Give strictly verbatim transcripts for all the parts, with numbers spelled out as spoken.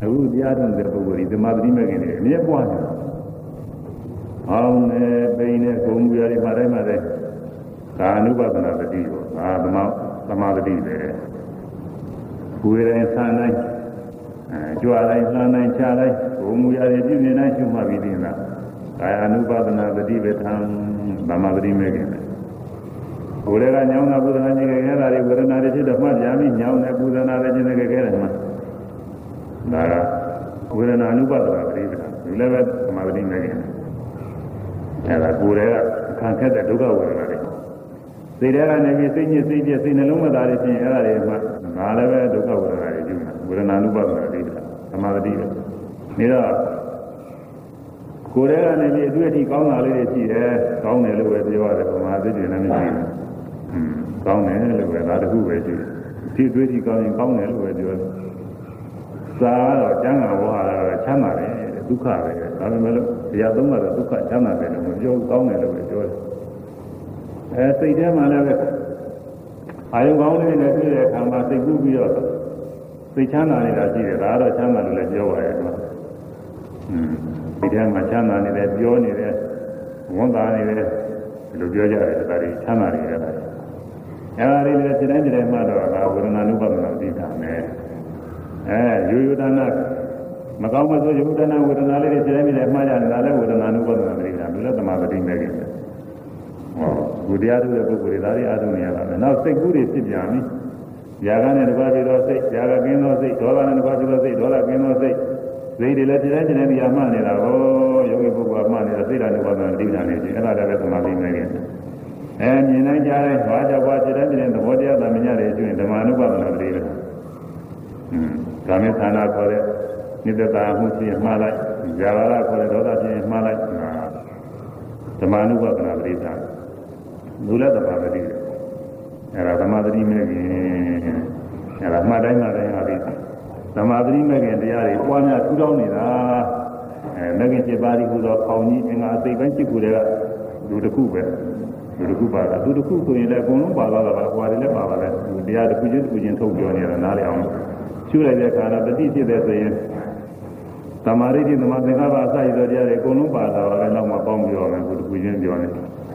အခုတရားထုတ်တဲ့ပုဂ္ဂိုလ်ဒီသမာဓိမဲ့ခင်နေအမြဲပွားနေတာအောင်းနဲ့ပိန်နဲ့ဂုံပြရီမှာတိုင်းမှာတိုင်းဒါအနုပဒနာတတိရောဒါသမာသမာဓိပဲကိုယ်ရင်ဆန်းတိုင်းအဲကြွားတိုင်းလှမ်းတိုင်းခြားတိုင်းဂုံမူရည်ပြုနေတိုင်းရှုမှတ်ပြီးတင်တာကာယ ानु ပါဒနာတတိပဲထံသမာဓိမဲ့ခင်တယ်ကိုယ်လည်းကညောင်းတာပူဇနာကြီးခဲ့တာတွေဝေဒနာတွေဖြစ်တော့မှပြန်ပြီးညောင်းတယ်ပူဇနာတွေခြင်းတွေခဲ့တယ်မှာဒါကဝေဒနာ ानु ပါဒနာတတိပဲဒီလည်းပဲသမာဓိမဲ့ခင်တယ်အဲဒါကိုယ်လည်းခံခက်တဲ့ဒုက္ခဝေဒနာတွေစိတ်ထဲကနေပြီးစိတ်ညစ်စိတ်ပြည့်စိတ်နှလုံးမသားတွေဖြစ်ရင်အဲ့ဒါတွေမှငါလည်းပဲဒုက္ခဝေဒနာတွေကျူးတာဝေဒနာ ानु ပါဒနာတတိပဲသမာဓိပဲနေတော့ကိုယ်ထဲကနေပြီးအတွေ့အထိကောင်းတာလေးတွေရှိတယ်ကောင်းတယ်လို့ပဲပြောရတယ်ဗမာသစ်တွေလည်းမရှိဘူးอืมကောင်းတယ်လို့ပဲဒါတခုပဲရှိတယ်ဒီအတွေ့အထိကောင်းရင်ကောင်းတယ်လို့ပဲပြောတယ်စာတော့ကျမ်းဂန်ဝါရတော့ချမ်းသာတယ်ဒုက္ခပဲဒါပေမဲ့လို့တရားသုံးတာတော့ဒုက္ခချမ်းသာတယ်လို့မပြောကောင်းတယ်လို့ပဲပြောတယ်အဲစိတ်ထဲမှာလည်းပဲအာယုံကောင်းလေးနဲ့တွေ့တဲ့အခါမှာစိတ်ကူးပြီးတော့စိတ်ချမ်းသာနေတာရှိတယ်ဒါကတော့ချမ်းသာလို့လည်းပြောပါရဲ့ကွာอืมဒီထဲမှာချမ်းသာနေတယ်ပြောနေတယ်ဝန်တာနေတယ်ဒီလိုပြောကြတယ်ဒါတွေချမ်းသာနေတယ်ဒါတွေအဲဒါတွေလည်းစိတ်တိုင်းစိတ်တိုင်းမှတော့ဒါဝေဒနာနုပဒနာသိတာနဲ့အဲရိုးရိုးတနာမကောင်းမဆိုးရိုးတနာဝေဒနာလေးတွေစိတ်တိုင်းစိတ်တိုင်းမှားကြနေတာလည်းဝေဒနာနုပဒနာသိတာဘယ်လိုသမာဓိမဲ့ကြလဲဟောဒီတရားထုတ်တဲ့ပုဂ္ဂိုလ်တွေဒါတွေအားထုတ်နေရတာပဲနောက်စိတ်ကူးတွေဖြစ်ပြန်ပြီຢာကနဲ့တပါးပြီးတော့စိတ်ຢာကကင်းသောစိတ်ဒေါသနဲ့တပါးပြီးတော့စိတ်ဒေါသကင်းသောစိတ်စိတ်တွေလည်းတရားကျင်နေပြီးအမှန်နေတာဟောယောဂီပုဂ္ဂိုလ်အမှန်နေတာစိတ်ဓာတ်နဲ့ဘာသာတိဉာဏ်နေတယ်အဲ့ဒါလည်းသမာဓိမဲ့ခင်အဲမြင်နိုင်ကြတဲ့ဘာကြောင့်ဘာစိတ်တိုင်းတဲ့သဘောတရားသမညာတွေကျွရင်ဓမ္မနုပါဒနာတွေပဲอืมကာမေသနာခေါ်တဲ့နိတ္တတာမှုချင်းမှားလိုက်ဇာဝရခေါ်တဲ့ဒေါသချင်းမှားလိုက်ဓမ္မနုပါဒနာတွေသာဒုလသမာဓိတွေအဲ့ဒါသမာဓိမဲ့ခင်အဲ့ဒါမှတ်တိုင်းမှတိုင်းဟာဒီသမာဓိမဲ့ခင်တရားတွေပွားများထူထောင်နေတာအဲမဲ့ခင်7ပါးဒီဟူသောခေါင်းကြီးအင်္ဂါအစိတ်ပိုင်း7ခုတည်းကလူတစ်ခုပဲလူတစ်ခုပါတာလူတစ်ခုဆိုရင်လည်းအကုန်လုံးပါသွားတာပါဟွာတယ်လည်းပါပါပဲတရားတစ်ခုချင်းတစ်ခုချင်းထုတ်ပြောနေတာနားလည်အောင်ရှုလိုက်တဲ့အခါတော့တတိဖြစ်တဲ့ဆိုရင်သမာဓိတိသမာသင်္ကပ္ပအစရသောတရားတွေအကုန်လုံးပါတာပါပဲနောက်မှပေါင်းပြောမယ်ခုတစ်ခုချင်းပြောနေ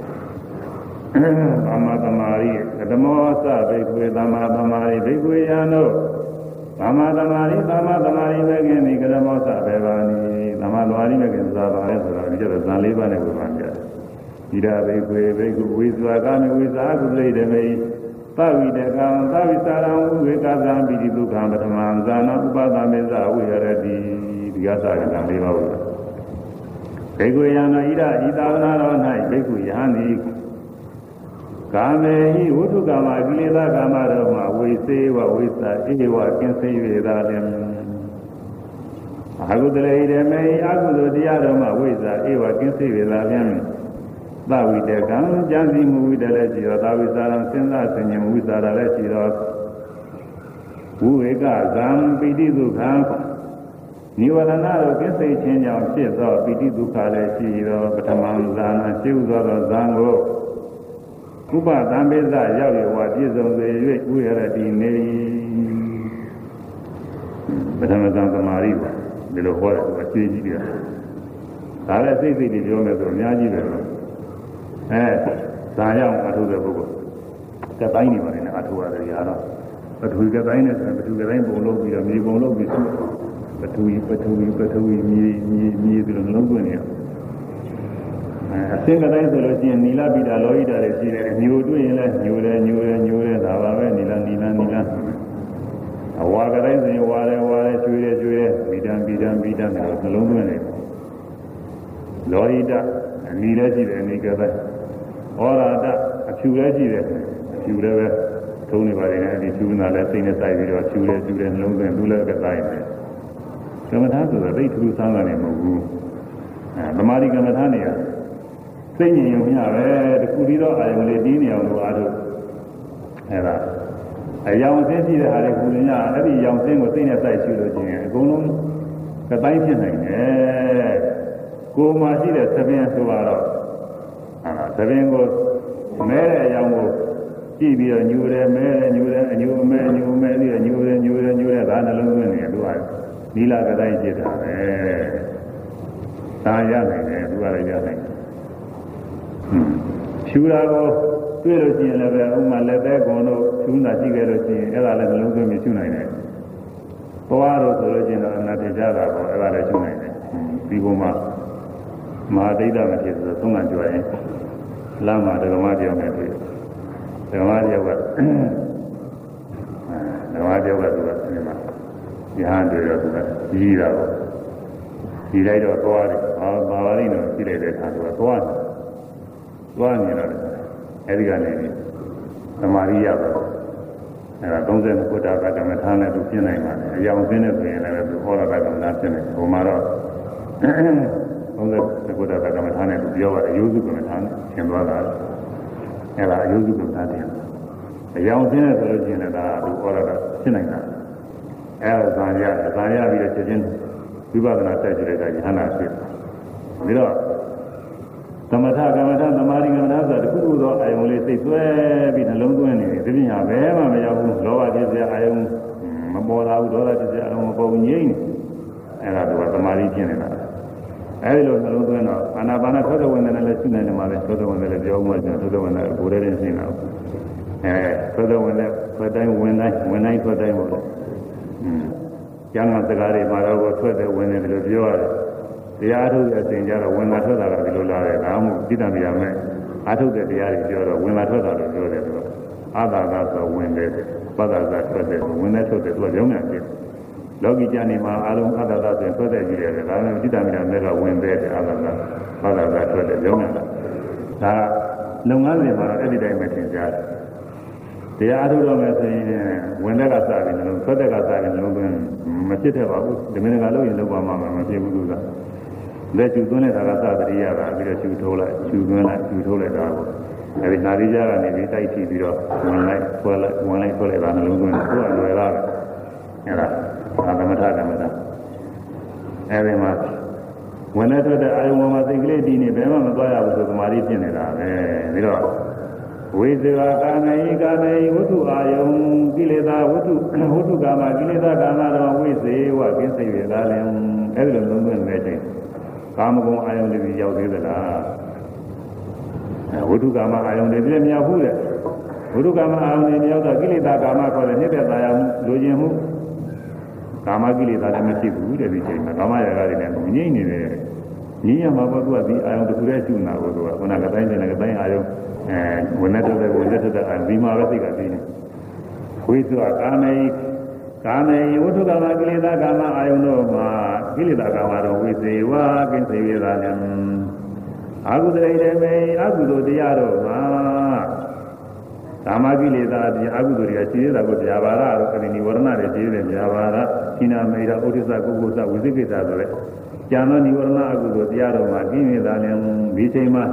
သမ္မာသမာဓိဓမ္မောသဘိက္ခွေသမ္မာသမာဓိဘိက္ခွေယံတို့သမ္မာသမာဓိသမ္မာသမာဓိမဲ့ခင်ဒီကရမောသဘေဘာနိသမ္မာသမာဓိမဲ့ခင်သာပါလဲဆိုတော့ဒီကျတော့ဇန်လေးပါးနဲ့ပြောပါကြတယ်ဣဒဘိက္ခွေဘိက္ခုဝိသဝကာမေဝိသာကုသိတမေသဝိတကံသဝိသရံဝိကသံပိတိဒုက္ခပထမံဇာနာဥပဒမေဇဝိရတိဒီကသာကံလေးပါးဘူးဘိက္ခွေယံဣဒဤသာဝနာတော်၌ဘိက္ခုယဟန်သည်ကာမေဟိဝုထုကာမကိလေသာကာမတော်မှာဝိစေဝဝိသဧဝကင်းစေ၍သာလင်အကုသလေရမေအကုသိုလ်တရားတော်မှာဝိသဧဝကင်းစေ၍သာလင်သဝိတကံကြံစီမှုဝိတလည်းရှိတော်သာဝိစာရံစဉ်းစားဆင်ခြင်ဝိစာရလည်းရှိတော်ဝိဝေကဇံပိတိဒုက္ခနိဝရဏတို့ကင်းစေခြင်းကြောင့်ဖြစ်သောပိတိဒုက္ခလည်းရှိတော်ပထမံဇာနာရှိဥသောသောဇံကိုဥပသံပိသရောက်ရဝပြည့်စုံစေ၍ဥရတိနေပထမဇံသမာဓိပါဒီလိုဟောတယ်သူအကျေးကြီးတယ်ဒါလည်းစိတ်စိတ်တွေပြောမယ်ဆိုအများကြီးပဲအဲဇာရောက်အထုတဲ့ပုဂ္ဂိုလ်ကတိုင်းနေပါလေအထုရတယ်ရာတော့ပထဝီကတိုင်းနဲ့ဆိုပထဝီကတိုင်းပုံလုပ်ပြီးတော့မြေပုံလုပ်ပြီးပထဝီပထဝီပထဝီမြေမြေမြေဒီလိုလုံးသွင်းနေရအစင်းကတိုင်းဆိုလို့ရှိရင်နီလာပိတာလောဟိတာတွေရှိတယ်ညိုတွေ့ရင်လည်းညိုတယ်ညိုတယ်ညိုတယ်ဒါပါပဲနီလာနီလာနီလာအဝါကတိုင်းဆိုရင်ဝါတယ်ဝါတယ်ကျွေးတယ်ကျွေးတယ်ပိတံပိတံပိတံလို့နှလုံးသွင်းနေလောဟိတအနီလည်းရှိတယ်အနီကတိုင်းဩရာတအဖြူလည်းရှိတယ်အဖြူလည်းပဲထုံးနေပါလေဒီဖြူနာလည်းစိတ်နဲ့စိုက်ပြီးတော့ဖြူတယ်ဖြူတယ်နှလုံးသွင်းသူလည်းကတိုင်းတယ်ကမ္မထာဆိုတော့သိထူးဆန်းတာလည်းမဟုတ်ဘူးအဲသမာဓိကမ္မထာနေရစိတ်ညင်ရုံမျှပဲတခုပြီးတော့အာယုံလေးတီးနေအောင်လို့အားထုတ်အဲဒါအယောင်စင်းရှိတဲ့အားလေးကုလညအဲ့ဒီရောင်စင်းကိုစိတ်နဲ့စိုက်ရှုလို့ချင်းအကုန်လုံးကတိုင်းဖြစ်နိုင်တယ်ကိုယ်မှာရှိတဲ့သဘင်ဆိုတော့အာသဘင်ကိုမဲတဲ့အယောင်ကိုကြည့်ပြီးတော့ညူတယ်မဲတယ်ညူတယ်အညူမဲအညူမဲပြီးတော့ညူတယ်ညူတယ်ညူတယ်ဒါနှလုံးသွင်းနေတယ်သူကနီလာကတိုင်းဖြစ်တာပဲသာရနိုင်တယ်သူကလည်းရနိုင်တယ်ဖြူတာကိုတွေ့လို့ရှိရင်လည်းပဲဥမာလက်သေးကွန်တို့ဖြူတာရှိခဲ့လို့ရှိရင်အဲ့ဒါလည်းနှလုံးသွင်းပြီးရှုနိုင်တယ်ဘဝတို့ဆိုလို့ရှိရင်တော့အနာတကြတာပေါ့အဲ့ဒါလည်းရှုနိုင်တယ်ဒီပုံမှာမဟာဒိဋ္ဌမဖြစ်ဆိုသုံးခံကြွရင်လမ်းမှာဓမ္မပြောင်းနေတွေ့ဓမ္မပြောင်းကဓမ္မပြောင်းကသူကဒီမှာရဟန်းတွေတော့သူကကြီးတာပေါ့ဒီလိုက်တော့သွားတယ်ဘာဘာပါလိမ့်တော့ကြည့်လိုက်တဲ့အခါသူကသွားတယ်သွားနေတော့အဲဒီကနေသမာဓိရပါအဲဒါသုံးဆယ်ခုတာကကမ္မထာနဲ့သူပြင်နိုင်ပါတယ်အယောင်စင်းနဲ့ဆိုရင်လည်းသူဟောတာကကမ္မထာပြင်နေဟိုမှာတော့သုံးဆယ်ခုတာကကမ္မထာနဲ့သူပြောတာအယုစုကမ္မထာနဲ့ပြင်သွားတာအဲဒါအယုစုကမ္မထာပြင်အယောင်စင်းနဲ့ဆိုလို့ရှိရင်လည်းဒါသူဟောတာကပြင်နိုင်တာအဲဒါဇာရဇာရပြီးတော့ချက်ချင်းဝိပဿနာတက်ကြည့်လိုက်တာယဟနာဖြစ်ပြီးတော့သမထကမ္မထသမာဓိကမ္မထဆိုတာတခုခုသောအာယုံလေးစိတ်ဆွဲပြီးနှလုံးသွင်းနေတယ်ဒီပြင်ဟာဘယ်မှမရောက်ဘူးလောဘဖြစ်စေအာယုံမပေါ်လာဘူးဒေါသဖြစ်စေအာယုံမပေါ်ဘူးငြိမ့်နေအဲ့ဒါကသမာဓိဖြစ်နေတာအဲဒီလိုနှလုံးသွင်းတော့အာနာပါနသောတဝိနည်းလည်းရှိနေတယ်မှာလေသောတဝိနည်းလည်းပြောမှကျွန်တော်သောတဝိနည်းကိုယ်တည်းသိနေတာအဲသောတဝိနည်းထွက်တိုင်းဝင်တိုင်းဝင်တိုင်းထွက်တိုင်းပေါ့อืมကျမ်းဂန်စကားတွေမှာတော့ထွက်တဲ့ဝင်တယ်လို့ပြောရတယ်တရားထုတ်တဲ့အချိန်ကျတော့ဝင်လာထွက်တာကဒီလိုလာတယ်ဒါမှမဟုတ်တိတ္တမရမဲ့အာထုတ်တဲ့တရားတွေပြောတော့ဝင်လာထွက်တာလို့ပြောတယ်သူကအာသာသာဆိုဝင်တယ်ပဒသာထွက်တယ်ဝင်တဲ့ထွက်တယ်သူကရုံးမြန်တယ်လောကီကျမ်းနေမှာအလုံးအာသာသာဆိုရင်ထွက်တဲ့ကြီးတယ်ဒါမှမဟုတ်တိတ္တမရမဲ့ကဝင်တဲ့အာသာသာပဒသာထွက်တယ်ရုံးမြန်တာဒါလုပ်ငန်းတွေမှာတော့အဲ့ဒီတိုင်းပဲသင်ကြားတယ်တရားထုတ်တော့မယ်ဆိုရင်ဝင်တဲ့ကစားပြီးနှလုံးထွက်တဲ့ကစားပြီးနှလုံးသွင်းမဖြစ်တတ်ပါဘူးဒီမင်းကလို့ရင်လောက်ပါမှမဖြစ်ဘူးသူကလက်ကျူသွင်းတဲ့ခါကသတိရတာပြီးတော့ကျူထိုးလိုက်ကျူသွင်းလိုက်ကျူထိုးလိုက်တာကိုအဲဒီနာရီကြားကနေပြီးတိုက်ထိပြီးတော့ဝင်လိုက်ဆွဲလိုက်ဝင်လိုက်ဆွဲလိုက်တာနှလုံးသွင်းသူကလွယ်လာတယ်အဲဒါသာသမထကမ္မတာအဲဒီမှာဝင်တဲ့ထွက်တဲ့အာယုံပေါ်မှာစိတ်ကလေးတည်နေဘယ်မှမသွားရဘူးဆိုသမာဓိဖြစ်နေတာပဲပြီးတော့ဝိဇ္ဇာကာမေကာမေဝတ္ထုအာယုံကိလေသာဝတ္ထုဝတ္ထုကာမကိလေသာကာမတော်ဝိဇေဝကင်းစိတ်ရလာလင်အဲဒီလိုလုံးသွင်းတဲ့အချိန်ကာမဂုဏ်အာယုန်တွေရောက်သေးသလားဝိတုကာမအာယုန်တွေပြည့်မြောက်ဘူးလေဝိတုကာမအာယုန်တွေမြောက်တော့ကိလေသာကာမခေါ်တဲ့နှိမ့်သက်သာရမှုလိုချင်မှုကာမကိလေသာလည်းမရှိဘူးတဲ့ဒီချိန်မှာကာမရာဂတွေလည်းငြိမ့်နေတယ်ငြိမ့်ရမှာပေါ့သူကဒီအာယုန်တစ်ခုတည်းရှုနာကိုသူကခုနကတိုင်းတိုင်းကတိုင်းအာယုန်အဲဝင်တဲ့တဲ့ဝင်တဲ့တဲ့အာဒီမှာပဲသိကသိနေဝိတုကာမေကာမေဝတ္ထုကာမကိလေသာကာမအာယုန်တို့မှာကိလေသာကာမတော်ဝိသေဝကင်းစေရတာလည်းအာဟုတရိတေမေအာဟုတို့တရားတို့မှာကာမကိလေသာဒီအာဟုတို့တွေကရှိနေတာကိုဗျာပါဒတို့အနိဝရဏတွေရှိတယ်ဗျာပါဒသီနာမေရာဥဒိစ္စကုက္ကုသဝိသိကိစ္စဆိုတဲ့ကျန်သောနိဝရဏအာဟုတို့တရားတို့မှာကင်းနေတာလည်းဒီချိန်မှာ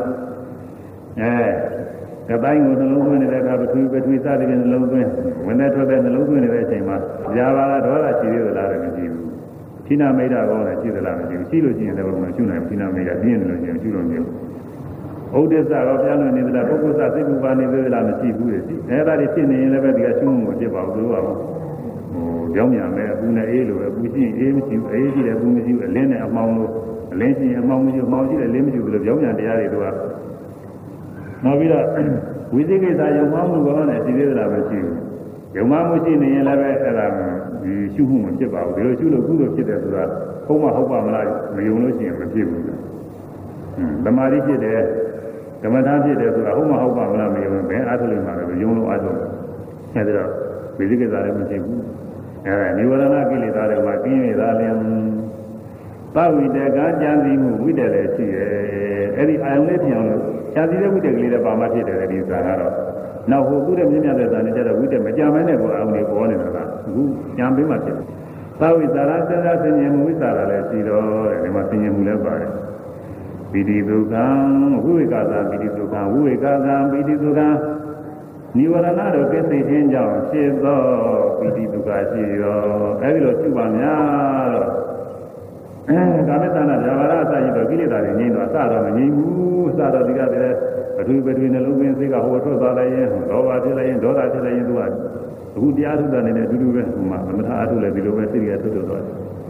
အဲကတိုင်းကိုနှလုံးသွင်းနေတဲ့အခါပထဝီပထဝီစသည်ဖြင့်နှလုံးသွင်းဝင်တဲ့ထွက်တဲ့နှလုံးသွင်းနေတဲ့အချိန်မှာဇာဘာလာဒေါသရှိသေးသလားလည်းမရှိဘူးသီနာမိတ်တာကောလည်းရှိသလားမရှိဘူးရှိလို့ရှိရင်လည်းဘယ်မှာရှုနိုင်သီနာမိတ်တာပြင်းနေလို့ရှိရင်ရှုလို့မရဘူးဥဒိစ္စရောပြန်လို့နေသလားပုဂ္ဂိုလ်စစိတ်ပူပါနေသေးလားမရှိဘူးလေရှိအဲဒါတွေဖြစ်နေရင်လည်းပဲဒီကရှုမှုမဖြစ်ပါဘူးတို့ကဟိုကြောင်းမြန်မဲ့အပူနဲ့အေးလို့အပူရှိရင်အေးမရှိဘူးအေးရှိတယ်အပူမရှိဘူးအလင်းနဲ့အမှောင်လို့အလင်းရှိရင်အမှောင်မရှိဘူးအမှောင်ရှိတယ်အလင်းမရှိဘူးလို့ကြောင်းမြန်တရားတွေတို့ကနောက်ပြီးတော့ဝိသိကိစ္စယုံမှမှုကောနဲ့ရှိသေးသလားမရှိဘူးယုံမှမှုရှိနေရင်လည်းပဲအဲ့ဒါဒီရှုမှုမဖြစ်ပါဘူးဒီလိုရှုလို့ကုသိုလ်ဖြစ်တယ်ဆိုတာဟုတ်မှဟုတ်ပါမလားမယုံလို့ရှိရင်မဖြစ်ဘူးသမာဓိဖြစ်တယ်ကမ္မထာဖြစ်တယ်ဆိုတာဟုတ်မှဟုတ်ပါမလားမယုံဘယ်အားထုတ်လို့မှလည်းယုံလို့အားထုတ်တယ်အဲ့ဒါတော့ဝိသိကိစ္စလည်းမရှိဘူးအဲ့ဒါနိဝရဏကိလေသာတွေမှာကင်းရတာလည်းသဝိတကကြံစည်မှုဝိတ္တလည်းရှိတယ်အဲ့ဒီအာယုံလေးပြောင်းလို့ကြံစည်တဲ့ဝိတ္တကလေးတွေပါမှဖြစ်တယ်ဒီဇာကတော့နောက်ဟိုခုတဲ့မြင့်မြတ်တဲ့ဇာနဲ့ကျတော့ဝိတ္တမကြံမဲနဲ့ကိုအာယုံတွေပေါ်နေတာကအခုကြံပေးမှဖြစ်တယ်သဝိသရာစဉ်းစားဆင်ခြင်မှုဝိသရာလည်းရှိတော့တဲ့ဒီမှာဆင်ခြင်မှုလည်းပါတယ်ပီတိဒုက္ခံဝိဝေကသာပီတိဒုက္ခံဝိဝေကသာပီတိဒုက္ခံနိဝရဏတို့ကိစ္စချင်းကြောင့်ဖြစ်သောပီတိဒုက္ခရှိရောအဲဒီလိုရှိပါများတော့အဲကာမတဏ္ဍဗျာပါဒအစရှိတော့ကိလေသာတွေငြိမ်းတော့အစတော့မငြိမ်းဘူးအစတော့ဒီကတည်းကပထဝီပထဝီနှလုံးသွင်းစိတ်ကဟိုထွက်သွားလိုက်ရင်လောဘဖြစ်လိုက်ရင်ဒေါသဖြစ်လိုက်ရင်သူကအခုတရားထုတ်တာနဲ့အတူတူပဲဟိုမှာမထအထုလည်းဒီလိုပဲစိတ်ကထွက်ထွက်သွားတယ်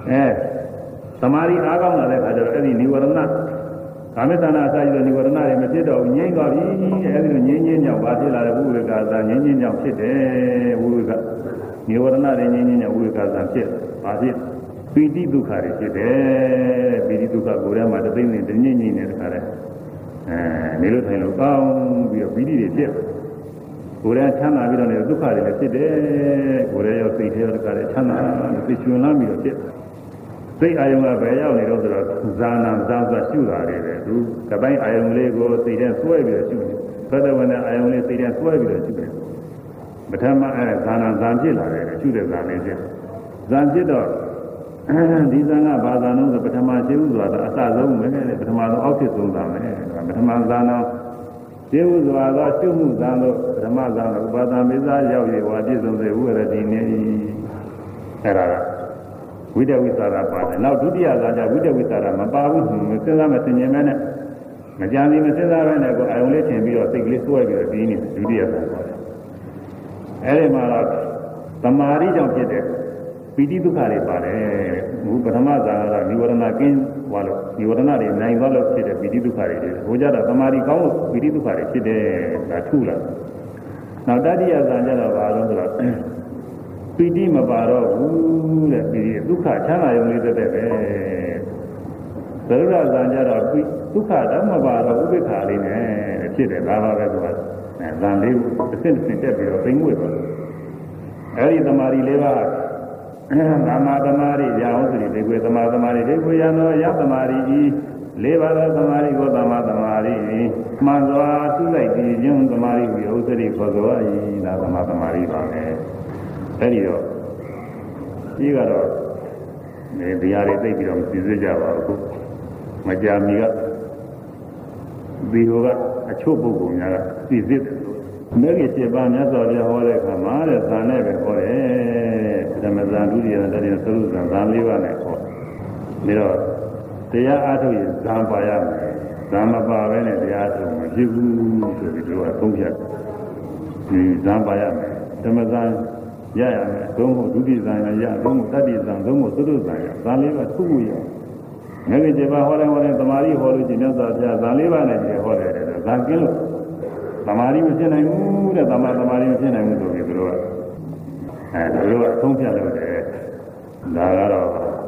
အဲသမာဓိအားကောင်းလာတဲ့အခါကျတော့အဲ့ဒီនិဝရဏကာမေသနာအစာရတဲ့និဝရဏတွေမဖြစ်တော့ငြိမ့်သွားပြီအဲ့ဒီလိုငြိမ့်ငြိမ့်ကြောင့်ဘာဖြစ်လာလဲဝိဝေကသာငြိမ့်ငြိမ့်ကြောင့်ဖြစ်တယ်ဝိဝေကនិဝရဏတွေငြိမ့်ငြိမ့်ကြောင့်ဝိဝေကသာဖြစ်ဘာဖြစ်ပီတိဒုက္ခတွေဖြစ်တယ်ပီတိဒုက္ခကိုယ်ထဲမှာတသိမ့်နေတငြိမ့်ငြိမ့်နေတဲ့ခါလဲအဲနေလို့ထိုင်လို့ကောင်းပြီးတော့ပီတိတွေဖြစ်ကိုယ်ထဲချမ်းသာပြီးတော့နေဒုက္ခတွေလည်းဖြစ်တယ်ကိုယ်ထဲရောစိတ်ထဲရောတခါလဲချမ်းသာသိချွန်လာပြီးတော့ဖြစ်စိတ်အာယုံကဘယ်ရောက်နေတော့ဆိုတော့ဇာနာဇာဆိုရှုတာတွေပဲသူကပိုင်းအာယုံလေးကိုစိတ်ထဲဆွဲပြီးတော့ရှုတယ်သတ္တဝနဲ့အာယုံလေးစိတ်ထဲဆွဲပြီးတော့ရှုတယ်ပထမအဲဇာနာဇာဖြစ်လာတယ်ရှုတဲ့ဇာလေးဖြစ်ဇာဖြစ်တော့ဒီဇာကဘာသာလုံးဆိုပထမရှိဥဆိုတာအစဆုံးပဲပထမဆုံးအောက်ဖြစ်ဆုံးသာမယ်ပထမဇာနာရှိဥဆိုတာကရှုမှုဇာလို့ပထမဇာကဥပါဒံမေဇာရောက်ရဝါပြည့်စုံစေဥရတိနေအဲ့ဒါကဝိတဝိသရာပါတယ်နောက်ဒုတိယဇာကြဝိတဝိသရာမပါဘူးစဉ်းစားမသိဉာဏ်မဲနဲ့မကြံစီမစဉ်းစားပဲနဲ့ကိုအာယုံလေးထင်ပြီးတော့စိတ်ကလေးစွဲပြီးတော့ပြီးနေဒုတိယဇာပါတယ်အဲဒီမှာတော့သမာဓိကြောင့်ဖြစ်တဲ့ပီတိဒုက္ခတွေပါတယ်ဘုပထမဇာကនិဝရဏကင်းဟောလို့និဝရဏတွေနိုင်သွားလို့ဖြစ်တဲ့ပီတိဒုက္ခတွေဟိုကြတော့သမာဓိကောင်းလို့ပီတိဒုက္ခတွေဖြစ်တယ်ဒါထုလာနောက်တတိယဇာကြတော့ဘာလို့ဆိုတော့ပီတိမပါတော့ဘူးတဲ့ပီတိဒုက္ခချမ်းသာရုံလေးတက်တဲ့ပဲသရုပ်ဇာကြတော့ဒုက္ခတော့မပါတော့ဥပိ္ပခာလေးနဲ့ဖြစ်တယ်ဒါပါပဲသူကဇာလေးကိုတစ်ဆင့်တစ်ဆင့်တက်ပြီးတော့သိမ့်ဝဲသွားအဲဒီသမာဓိလေးပါသမာသမာဓိရအောင်ဆိုရင်ဒီကွေသမာသမာဓိဒီကွေရသောရသမာဓိဤလေးပါးသောသမာဓိကိုသမာသမာဓိမှန်စွာသူ့လိုက်ပြီးခြင်းသမာဓိကိုဥစ္စရိခေါ်သောဤဒါသမာသမာဓိပါပဲအဲဒီတော့ဒီကတော့ဒီတရားတွေသိပြီးတော့မသိစေကြပါဘူးမကြာမီကဒီဟိုကအချို့ပုဂ္ဂိုလ်များကသိစေတယ်မဲကြီး7ပါးမြတ်စွာဘုရားဟောတဲ့အခါမှာတဲ့ဇာနဲ့ပဲဟောတယ်ဓမ္မဇာဒုတိယတတိယသရုပ်ဇာဇာလေးပါးနဲ့ဟောဒါတော့တရားအားထုတ်ရင်ဇာပါရမယ်ဇာမပါဘဲနဲ့တရားထုတ်မဖြစ်ဘူးဆိုပြီးတို့ကသုံးဖြတ်ဒီဇာပါရမယ်ဓမ္မဇာရရမယ်သုံးဖို့ဒုတိယဇာရသုံးဖို့တတိယဇာသုံးဖို့သရုပ်ဇာရဇာလေးပါးထုတ်ဖို့ရမဲကြီး7ပါးဟောတယ်ဟောတယ်သမာဓိဟောလို့ရှင်မြတ်စွာဘုရားဇာလေးပါးနဲ့ဟောတယ်ဇာကင်းလို့သမာဓိမဖြစ်နိုင်ဘူးတဲ့သမာသမာဓိမဖြစ်နိုင်ဘူးဆိုပြီးသူတို့ကအဲသူတို့ကအဆုံးဖြတ်လို့တယ်ဒါကတော့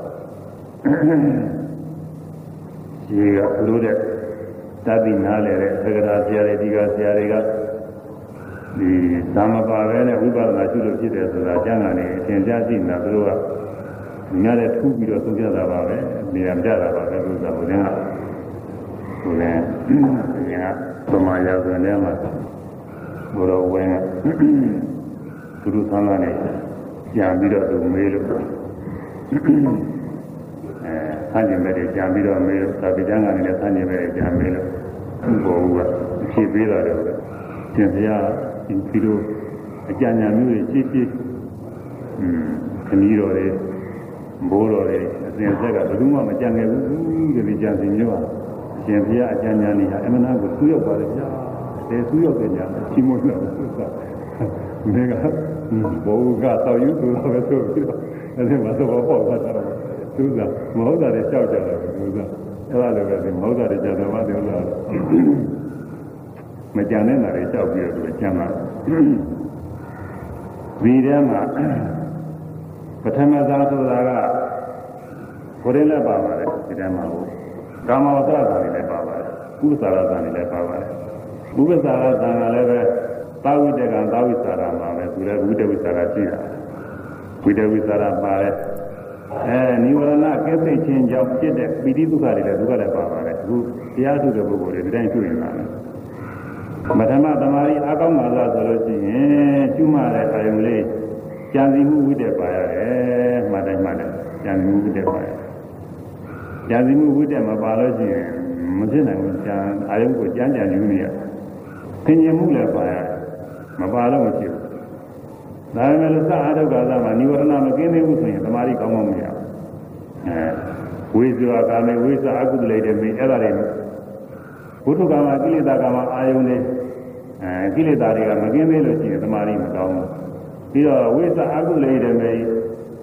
ဒီကသူတို့တဲ့တတိနားလေတဲ့သက္ကရာဆရာတွေဒီကဆရာတွေကဒီသံမပါပဲနဲ့ဝိပဿနာရှုလို့ဖြစ်တယ်ဆိုတာကျမ်းဂန်နေအထင်ရှားရှိနေတာသူတို့ကညတဲ့ထူးပြီးတော့ဆုံးဖြတ်တာပါပဲနေရာပြတာပါပဲသူကဟိုတင်းကဟိုလည်းငါသမာယာဆိုတဲ့မှာဘုရောဝင်းသူတို့သံဃာနဲ့ကြံပြီးတော့သူမေးလို့အဲဆန်းကျင်မဲ့တွေကြံပြီးတော့မေးလို့သာပိကျမ်းကနေလည်းဆန်းကျင်မဲ့တွေကြံမေးလို့ဘောဘူးကဖြည့်ပေးတာတော့ရှင်ဘုရားဒီလိုအကြံဉာဏ်မျိုးတွေရှိရှိอืมခဏီတော်တွေဘိုးတော်တွေအစဉ်ဆက်ကဘယ်သူမှမကြံခဲ့ဘူးဒီကြံစီမျိုးဟာရှင်ဘုရားအကြံဉာဏ်တွေဟာအမှန်တကိုသူ့ရောက်ပါလေဗျာတယ်သူ့ရောက်တဲ့ညာချီးမွမ်းလို့ဆိုတာဒီကဘောကတော့ယူသူတော့ပဲဆိုပြီးတော့အဲဒီမှာတော့ပေါ့တာတော့သူကမဟုတ်တာတွေကြောက်ကြတယ်သူကအဲ့ဒါလည်းပဲမဟုတ်တာတွေကြောက်တယ်ဘာလို့လဲမကြံတဲ့နာတွေကြောက်ပြီးတော့သူကြံလာဒီထဲမှာပထမဇာဆိုတာကကိုယ်ရင်းလည်းပါပါတယ်ဒီထဲမှာဟုတ်ကာမဝတ္တဇာတွေလည်းပါပါတယ်ဥပ္ပစာရဇာတွေလည်းပါပါတယ်ဥပ္ပစာရဇာကလည်းပဲသာဝိတကံသာဝိစာရမှာပဲသူလည်းဝိတဝိစာရရှိတာဝိတဝိစာရပါတယ်အဲနိဝရဏကဲသိခြင်းကြောင့်ဖြစ်တဲ့ပိဋိဒုက္ခတွေလည်းဒုက္ခလည်းပါပါတယ်အခုတရားထုတဲ့ပုဂ္ဂိုလ်တွေဒီတိုင်းတွေ့နေတာလေမထမသမာဓိအကောင်းပါလားဆိုလို့ရှိရင်ကျွမတဲ့အာယုံလေးကြံစီမှုဝိတ္တပါရတယ်မှတ်တိုင်းမှတ်တယ်ကြံစီမှုဝိတ္တပါရတယ်ကြံစီမှုဝိတ္တမပါလို့ရှိရင်မဖြစ်နိုင်ဘူးကြံအာယုံကိုကြမ်းကြံယူနေရသင်ញမှုလည်းပါရတယ်မပါလို့မဖြစ်ဘူးဒါပေမဲ့လို့စအာဒုက္ခသမှာနိဝရဏမကင်းသေးဘူးဆိုရင်သမာဓိကောင်းမှမရဘူးအဲဝိဇ္ဇာကာမေဝိဇ္ဇာအကုသလေတွေမြင်အဲ့ဒါတွေဘုထုကာမကိလေသာကာမအာယုန်တွေအဲကိလေသာတွေကမကင်းသေးလို့ရှိရင်သမာဓိမကောင်းဘူးပြီးတော့ဝိဇ္ဇာအကုသလေတွေမြင်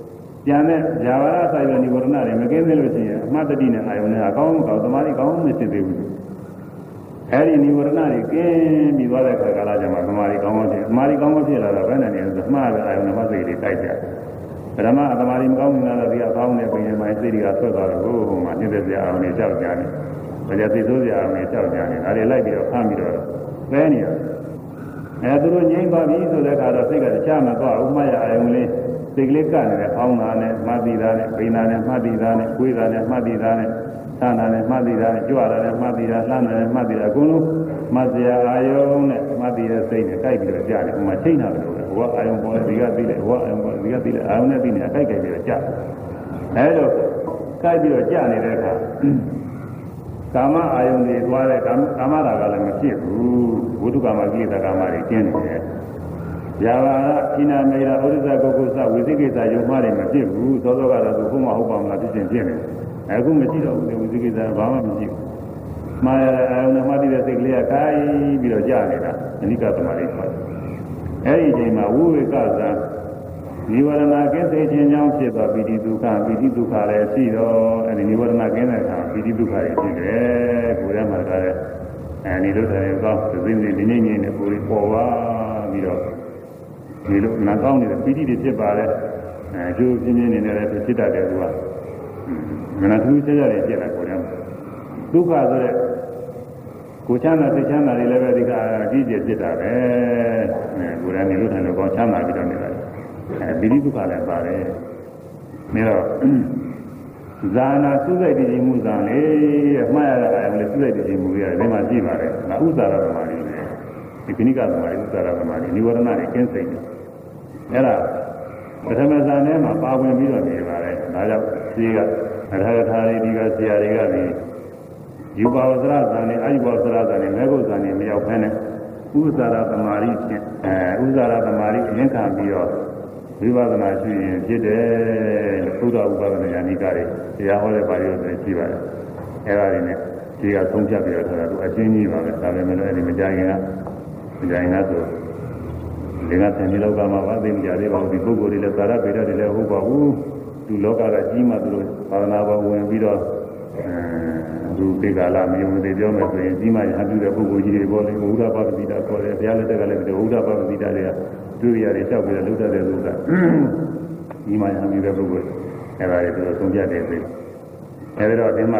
ပြန်တဲ့ဇာဝရဆိုင်တဲ့និဝရဏတွေမကင်းသေးလို့ရှိရင်အမှတ်တတိနဲ့အာယုန်နဲ့အကောင်းကောင်းသမာဓိကောင်းမဖြစ်သေးဘူးအဲဒီនិဝရဏတွေကင်းပြီးသွားတဲ့ခါကာလကျမှသမာဓိကောင်းကောင်းဖြစ်သမာဓိကောင်းကောင်းဖြစ်လာတော့ဘယ်နဲ့နေလဲဆိုမှားတဲ့အာယုန်နဲ့မှစိတ်တွေတိုက်ကြပထမသမာဓိမကောင်းဘူးလားဒီအကောင်းနဲ့ပြင်မှစိတ်တွေကဆွတ်သွားတော့ဟိုဟိုမှာနှိမ့်သက်စရာအာယုန်တွေကြောက်ကြတယ်။ဒါကြသိဆိုးစရာအာယုန်တွေကြောက်ကြတယ်။ဒါတွေလိုက်ပြီးတော့ဖမ်းပြီးတော့သဲနေရတယ်။အဲသူတို့ငြိမ့်သွားပြီဆိုတဲ့အခါတော့စိတ်ကတခြားမသွားဥမရအာယုန်လေးစိတ်ကလေးကနေတဲ့အောင်းတာနဲ့မှတ်တည်တာနဲ့ပိန်တာနဲ့မှတ်တည်တာနဲ့ကိုယ်တာနဲ့မှတ်တည်တာနဲ့ဆန်းတာနဲ့မှတ်တည်တာနဲ့ကြွတာနဲ့မှတ်တည်တာလှမ်းတာနဲ့မှတ်တည်တာအကုန်လုံးမှတ်စရာအာယုန်နဲ့မှတ်တည်တဲ့စိတ်နဲ့တိုက်ပြီးတော့ကြားတယ်။ဟိုမှာချိန်တာလို့ဟိုကအာယုန်ပေါ်ဒီကသိတယ်ဟိုကအာယုန်ပေါ်ဒီကသိတယ်အာယုန်နဲ့သိနေတာတိုက်ကြိုက်ပြီးတော့ကြားတယ်။အဲလိုတိုက်ပြီးတော့ကြားနေတဲ့အခါကာမအာယုန်တွေသွားတဲ့ကာမရာဂလည်းမဖြစ်ဘူးဝိတုကာမကိလေသာကာမတွေကျင်းနေတယ်။ယာဘာရခိနာမေရာဩရိဇကုက္ကုသဝိသိကိစ္စယုံမှားတယ်မဖြစ်ဘူးသောသောကတော့သူဘုမဟုတ်ပါမလားဖြစ်ခြင်းဖြစ်နေတယ်။အခုမရှိတော့ဘူးဝိသိကိစ္စဘာမှမရှိဘူး။မာယာအာယုန်နဲ့မှတ်တဲ့စိတ်ကလေးကခိုင်းပြီးတော့ကြားနေတာအနိကသမารိခေါ်တယ်။အဲဒီအချိန်မှာဝိဝေကသံနိဝရဏကင်းစေခြင်းကြောင့်ဖြစ်သောပိဋိဒုက္ခပိဋိဒုက္ခလည်းရှိတော့အဲဒီနိဝရဏကင်းတဲ့အခါပိဋိဒုက္ခတွေဖြစ်တယ်ကိုယ်ထဲမှာကလည်းအဲဒီလိုတည်းကောသင်းစဉ်ဒီနေ့ညနေကိုယ်ပေါ်ပါပြီးတော့ဒီလိုနာကောင်းနေတဲ့ပိဋိတွေဖြစ်ပါလေအဲကျိုးပြင်းပြင်းနေနေလည်းဖြစ်တတ်တယ်သူကမနထူးချရရဖြစ်လာကိုယ်ထဲမှာဒုက္ခဆိုတဲ့ကိုချမ်းသာသိချမ်းသာတွေလည်းပဲဒီကအကြီးကျယ်ဖြစ်တာပဲအဲကိုယ်ထဲနေလို့ထိုင်လို့ကောင်းချမ်းသာပြီးတော့နေတာအဲပိဋိဒုက္ခလည်းပါတယ်။ပြီးတော့ဇာနာသုစိတ်တည်မှုဇာလေအမှားရတာကလည်းသုစိတ်တည်မှုရတယ်ဒီမှာကြည့်ပါတယ်။ဒါဥစ္စာရသမารိပဲ။ဒီခဏကသမารိဥစ္စာရသမารိនិဝရဏတွေကင်းစိတ်တယ်။အဲ့ဒါပထမဇာနဲ့မှာပါဝင်ပြီးတော့နေပါတယ်။ဒါကြောင့်ဒီကအထာထာရီဒီကဆရာတွေကဒီယူပါဝဇရဇာနဲ့အာယုပါဝဇရဇာနဲ့မေဂုဇာနဲ့မရောက်ဖ ೇನೆ ဥစ္စာရသမารိဖြင့်အဲဥစ္စာရသမารိအရင်ခံပြီးတော့ဝိပဿနာရှိရင်ဖြစ်တယ်လို့သုဒ္ဓဥပဒနာယာနိကတွေတရားဟောတဲ့ပါဠိတော်တွေရှိပါတယ်။အဲဒါတွေနဲ့ဒီကသုံးဖြတ်ပြီးတော့ဆိုတာသူအချင်းကြီးပါပဲ။ဒါပေမဲ့လည်းအဲဒီမကြခင်ကမကြခင်ကဆိုဒီကဆယ်နှစ်လောက်ကမှပါသိမကြသေးပါဘူးဒီပုဂ္ဂိုလ်တွေလည်းသာရပေရတွေလည်းဟုတ်ပါဘူး။သူလောကကကြီးမှသူတို့သာသနာ့ဘောင်ဝင်ပြီးတော့သူဒီကလာမယုံသေးပြောမယ်ဆိုရင်ကြီးမှရဟန်းပြုတဲ့ပုဂ္ဂိုလ်ကြီးတွေပေါ်လေဘုရားပါပတိတာခေါ်တယ်ဘုရားလက်ထက်ကလည်းဒီဘုရားပါပတိတာတွေကတွေ့ရတယ်ကြောက်ပြီးတော့လှုပ်တဲ့လူကဒီမှာရံပြီးတဲ့ပုဂ္ဂိုလ်အဲ့ဒါတွေသူတို့သုံးပြတယ်ဆိုအဲ့ဒါတော့ဒီမှာ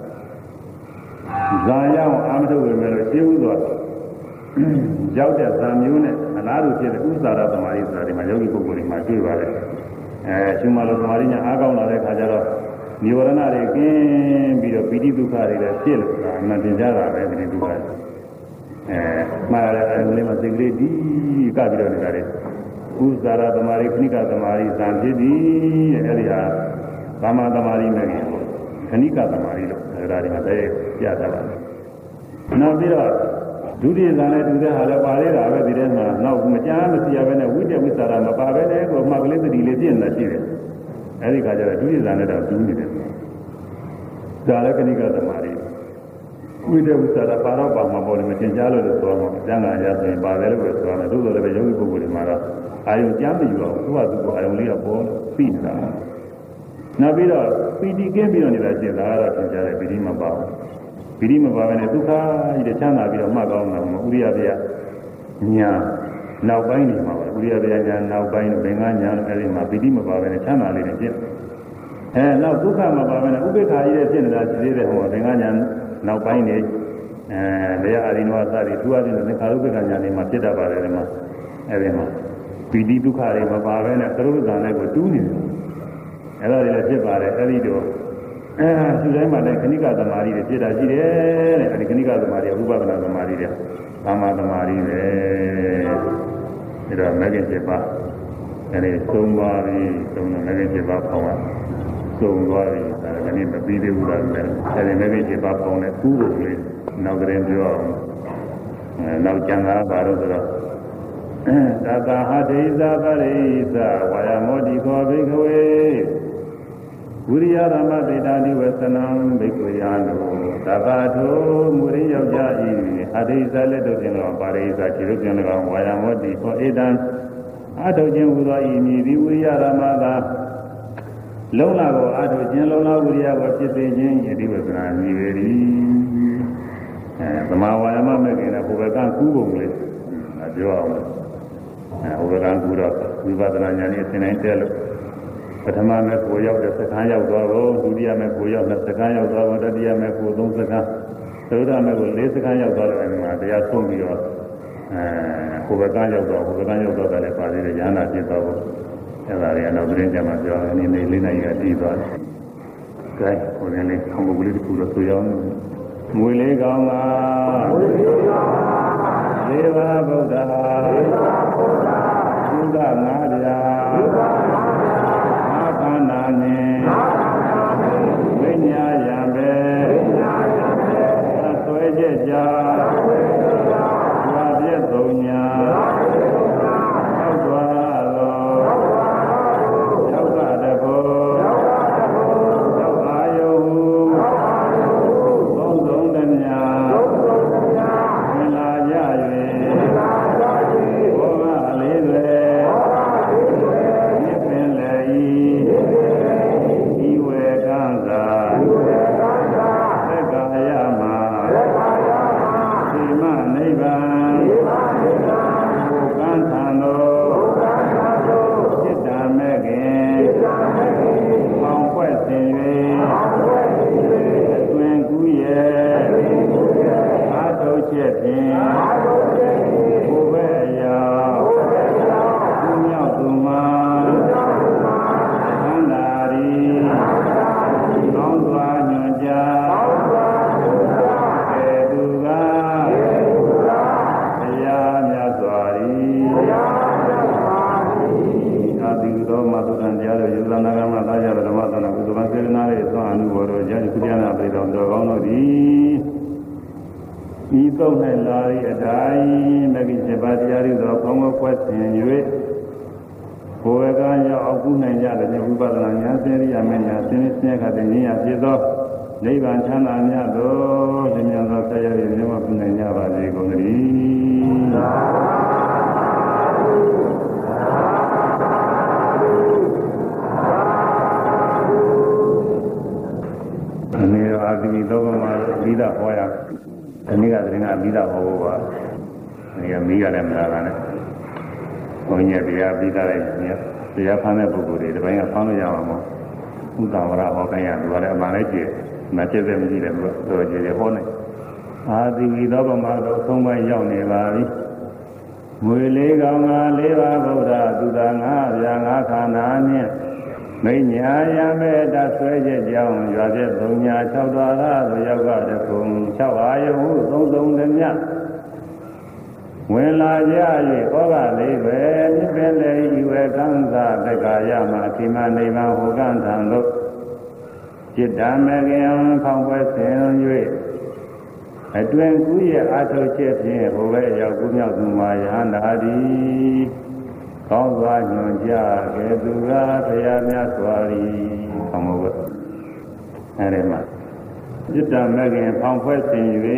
ဇာရောက်အာမထုတ်ဝင်မဲ့လို့ရှင်းဥစွာရောက်တဲ့ဇာမျိုးနဲ့အလားတူဖြစ်တဲ့ဥစ္စာရသမารိဆိုတာဒီမှာယောဂီပုဂ္ဂိုလ်တွေမှာတွေ့ပါတယ်အဲရှင်မလို့သမารိညာအားကောင်းလာတဲ့ခါကျတော့နိဝရဏတွေကင်းပြီးတော့ပိဋိဒုက္ခတွေလည်းဖြစ်လို့ဒါအမှန်တင်ကြတာပဲပိဋိဒုက္ခအဲမှားရတဲ့အရင်လေးမှာစိတ်ကလေးဒီကပြီးတော့နေတာလေဥစ္စာရသမารိခဏိကသမารိဇာဖြစ်သည်အဲဒီဟာကာမသမารိနဲ့ခဏိကသမารိလို့အဲဒါတွေမှာတည်းပြတာပါနောက်ပြီးတော့ဒုတိယဇာနဲ့ဒုတိယဟာလည်းပါသေးတာပဲဒီထဲမှာနောက်မကြားမစီရပဲနဲ့ဝိတ္တဝိသရာမပါပဲနဲ့ကိုမှကလေးတတိလေးပြည့်နေတာရှိတယ်အဲဒီခါကျတော့ဒုတိယဇာနဲ့တော့တူးနေတယ်ဇာလည်းခဏိကသမารိဝိတ္တဝိသရာပါတော့ပါမှာပေါ်တယ်မသင်ကြားလို့ဆိုတော့ကျမ်းဂန်ရဆိုရင်ပါတယ်လို့ပဲဆိုရတယ်သို့တော်လည်းပဲယောဂီပုဂ္ဂိုလ်တွေမှာတော့အာယုံကျမ်းမယူအောင်သူ့ဟာသူ့ကိုအာယုံလေးကပေါ်ပြီးနေတာနောက်ပြီးတော့ပီတိကင်းပြီးတော့နေတာရှိတာကတော့သင်ကြားတယ်ပီတိမပါဘူးပီတိမပါဘဲနဲ့ဒုက္ခကြီးတဲ့ချမ်းသာပြီးတော့မှတ်ကောင်းတာမဟုတ်ဥရိယဗျာညာနောက်ပိုင်းနေမှာပါဥရိယဗျာညာနောက်ပိုင်းဘင်္ဂညာအဲဒီမှာပီတိမပါဘဲနဲ့ချမ်းသာလေးတွေဖြစ်အဲနောက်ဒုက္ခမပါဘဲနဲ့ဥပေက္ခကြီးတဲ့ဖြစ်နေတာရှိသေးတယ်ဟောဘင်္ဂညာနောက်ပိုင်းနေအဲလေအာရိနဝသတိသူအချင်းသင်္ခါရုပ္ပကညာနေမှာဖြစ်တတ်ပါတယ်ဒီမှာအဲဒီမှာပီတိဒုက္ခတွေမပါဘဲနဲ့သရုပ်ဇာနဲ့ကိုတူးနေတယ်အဲ့ဒါတွေလည်းဖြစ်ပါတယ်အဲ့ဒီတော့အဲသူတိုင်းမှာလည်းခဏိကသမารိတွေဖြစ်တာရှိတယ်တဲ့အဲဒီခဏိကသမารိဥပဒနာသမารိတွေကာမသမารိပဲဒါတော့မဂ္ဂင်7ပါးအဲဒီသုံးပါးပြီးသုံးတော့မဂ္ဂင်7ပါးပေါင်းတာသုံးသွားပြီဒါကနေ့မပြီးသေးဘူးလားအဲဒီမဂ္ဂင်7ပါးပေါင်းတဲ့ဥပုပ်လေးနောက်ကြရင်ပြောအောင်အဲနောက်ကျန်တာပါတော့ဆိုတော့သတ္တဟတိသပရိသဝါယမောတိခောဘိကဝေဝိရိယဓမ္မတေတာနိဝသနံဘိကဝေယံတို့သဗ္ဗထုမူရိယောက်ျားဤအတိသလက်တို့ဖြင့်တော့ပါရိသခြေတို့ဖြင့်လည်းဝါယမောတိခောဧတံအထုတ်ခြင်းဟူသောဤမည်သည်ဝိရိယဓမ္မသာလုံးလာကိုအာထုခြင်းလုံးလာဝိရိယကိုဖြစ်စေခြင်းယတိဝေဒနာမြည်ပေ၏အဲသမာဝါယမမဲ့ခင်တဲ့ဘုဘကကူးပုံလေးအပြောအောင်အဲဘုဘကကူးတော့ဝိပဿနာဉာဏ်နဲ့သင်တိုင်းတဲလို့ပထမမဲ့ကိုရောက်တဲ့စကားရောက်သွားတော့ဒုတိယမဲ့ကိုရောက်တဲ့စကားရောက်သွားတော့တတိယမဲ့ကိုသုံးစကားသုဒ္ဓမဲ့ကိုလေးစကားရောက်သွားတော့အဲဒီမှာတရားဆုံးပြီးတော့အဲဘုဘကရောက်တော့ဘုဘကရောက်တော့လည်းပါသေးတယ်ဉာဏ်နာဖြစ်သွားဖို့အဲဒါတွေကတော့ပြင်းကြမှာပြောနေနေလေးနိုင်ရတည်သွားတယ်။ကဲဟိုလည်းခေါင်းပုတ်ကလေးတစ်ခုတော့ဆိုရအောင်မွေလေးကောင်းပါသေဘာဗုဒ္ဓသုဒ္ဓငါးပြာငါးခန္ဓာနဲ့ဝိညာယံပဲဆွဲချက်ကြာဘာပြည့်သုံးညာသောက်သွားတော်သောက်ကတဘောသောက်အာယုသုံးသုံးတမြဝင်လာကြ၍ဘောကလေးတွေမြစ်ပင်လေဤဝေကံသာသက္ကာယမဒီမနိဗ္ဗာန်ဘုကံသံတော်จิตတမေခင်ပေါင်းဖွဲ့စင်၍အတွင်ကူးရဲ့အာထုချက်ဖြင့်ဘုဘဲအရာသူမြောက်သူမှာသံသာရီကောင်းစွာညွှန်ကြားကေသူကတရားမြတ်စွာရီအာတိတော်မှာသုတ္တန်တရားတော်ယေသနာကမသာရဓမ္မသနာကုသဗံစေနာရဲ့သောအနုဘောတော်ဉာဏ်ကုသနာပြေတော်တော်ကောင်းတို့သည်ဤသုံး၌လာ၏အတိုင်းမဂ္ဂင်7ပါးတရားဤသောကောင်းကောင်းဖွဲ့ဆင်၍ဘဝကံရောက်အောက်ကူးနိုင်ကြတဲ့ဝိပဿနာဉာဏ်စေရိယမဉာဏ်စင်းစင်းခတ်တဲ့ဉာဏ်ဖြစ်သောနိဗ္ဗာန်ချမ်းသာမြတ်သောလျင်သောဆက်ရည်မြတ်ပြုနိုင်ကြပါစေကုန်သတည်းသာဒီနေ့အာသီသောကမှာပြီးတာဟောရဒီနေ့ကတည်းကပြီးတာဟောဖို့ပါဒီကမိရတယ်မလားကလည်းဘုန်းကြီးတရားပြီးတာလိုက်ညတရားဖမ်းတဲ့ပုဂ္ဂိုလ်တွေဒီပိုင်းကဖမ်းလို့ရမှာမဟုတ်ဥဒ္ဒဝရဟောခိုင်းရသူကလည်းအမှန်လည်းကြည့်မကျက်တဲ့မရှိတယ်သူကတော်ကြည်ဟောနေအာသီသောကမှာတော့သုံးပိုင်းရောက်နေပါပြီမွေလေးကောင်ကလေးပါဗုဒ္ဓသူသာငါဗျာငါခန္ဓာနှင့်မိညာယမဲ့တဆွဲချက်ကြောင့်ရွာပြည့်သုံးညာ၆တော်သာဆိုရောက်ကတခု၆အာယုဟုသုံးသုံးတမြဝင်လာကြ၍ဩဃလေးပဲမြစ်ပင်လေဤဝေကံသာတက္ကာယမအခိမနိဗ္ဗာန်ဟောကံထံသို့จิตတမေခင်ဖောင်းပွဲဆင်၍အတွင်ကူးရဲ့အာထုချက်ဖြင့်ဟိုဘဲရောက်ကူးမြောက်သူမှာယဟန္တာသည်ကောင်းစွာညွှန်ကြားခဲ့သူကဘုရားမြတ်စွာရီဆောင်းမဟုတ်အဲဒီမှာจิตတမေခင်ဖောင်းပွဲဆင်၍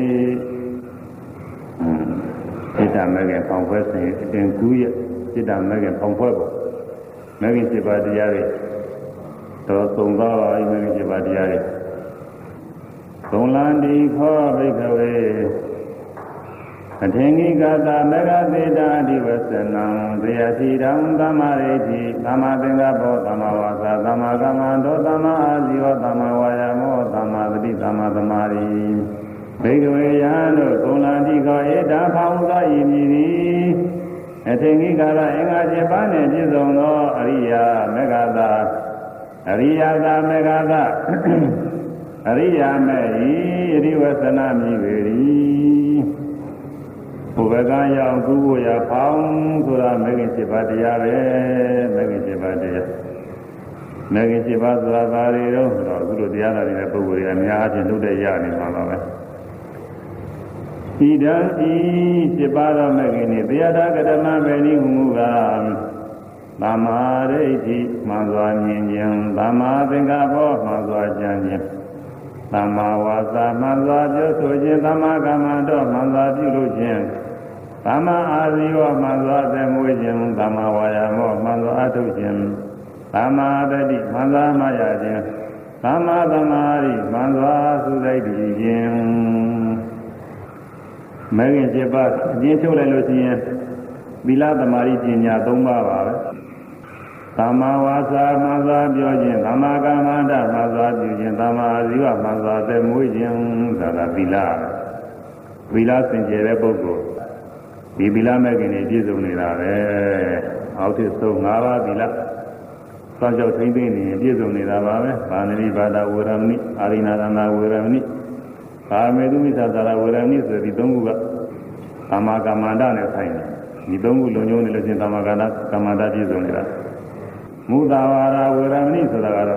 จิตတမေခင်ဖောင်းပွဲဆင်အတွင်ကူးရဲ့จิตတမေခင်ဖောင်းပွဲပေါ့မေခင်7ပါးတရားတွေတော်သုံးပါးပါဤမေခင်7ပါးတရားတွေသုံးလန်ဒီခောဘိကဝေအထင်ကြီးကသာမေဃသေတာဒီဝဆနံတရားတိတံသမ္မာရိတိသမ္မာသင်္ကပ္ပောသမ္မာဝါစာသမ္မာကမ္မန္တောသမ္မာအာဇီဝသမ္မာဝါယာမောသမ္မာသတိသမ္မာသမာဓိဘိကဝေယံတို့သုံးလန်ဒီခောဧတံဖောင်းသောဤမည်သည်အထင်ကြီးကသာအင်္ဂါ七ပါးနှင့်ပြည့်စုံသောအရိယာမေဃသာအရိယာသာမေဃသာအရိယာမေဤအရိဝသနာမြည်ပေ၏ဘုဘကံရောက်ကူဖို့ရဖောင်းဆိုတာမေခင်7ပါးတရားပဲမေခင်7ပါးတရားမေခင်7ပါးဆိုတာဘာတွေတော့ဆိုတော့အခုလိုတရားနာနေတဲ့ပုဂ္ဂိုလ်တွေအများအပြားနှုတ်တဲ့ရနေမှာပါပဲဤတံဤ7ပါးသောမေခင်នេះတရားတာကဓမ္မပဲနည်းဟူမူကားသမ္မာဒိဋ္ဌိမှန်စွာမြင်ခြင်းသမ္မာသင်္ကပ္ပောမှန်စွာကြံခြင်းသမ္မာဝါစာမှန်စွာပြောဆိုခြင်းသမ္မာကမ္မန္တောမှန်စွာပြုလုပ်ခြင်းသမ္မာအာဇီဝမှန်စွာသက်မွေးခြင်းသမ္မာဝါယာမောမှန်စွာအထုတ်ခြင်းသမ္မာတတိမှန်သာမှရခြင်းသမ္မာသမာဓိမှန်စွာသုသိတည်ခြင်းမဂ္ဂင်七ပါးအကျဉ်းချုပ်လိုက်လို့ရှိရင်သီလသမာဓိပညာသုံးပါးပါပဲသမ္မာဝါစာမှန်စွာပြောခြင်းသမ္မာကမ္မန္တမှန်စွာပြုခြင်းသမ္မာအာဇီဝမှန်စွာသက်မွေးခြင်းဆိုတာသီလသီလစင်ကြယ်တဲ့ပုဂ္ဂိုလ်ဒီသီလမဲ့ခင်တွေပြည့်စုံနေတာပဲအောက်ထစ်ဆုံး၅ပါးသီလစောင့်ရှောက်ထိန်းသိမ်းနေပြည့်စုံနေတာပါပဲဗာဏိဘာဒဝေရမဏိအာရိနာသနာဝေရမဏိကာမေတုမိသသာရဝေရမဏိဆိုဒီသုံးခုကသမ္မာကမ္မန္တနဲ့ဆိုင်တယ်ဒီသုံးခုလုံးလုံးနေလို့ချင်းသမ္မာကမ္မန္တကမ္မန္တပြည့်စုံနေတာမုဒ္ဒဝါဒဝေရမဏိဆိုတာကတော့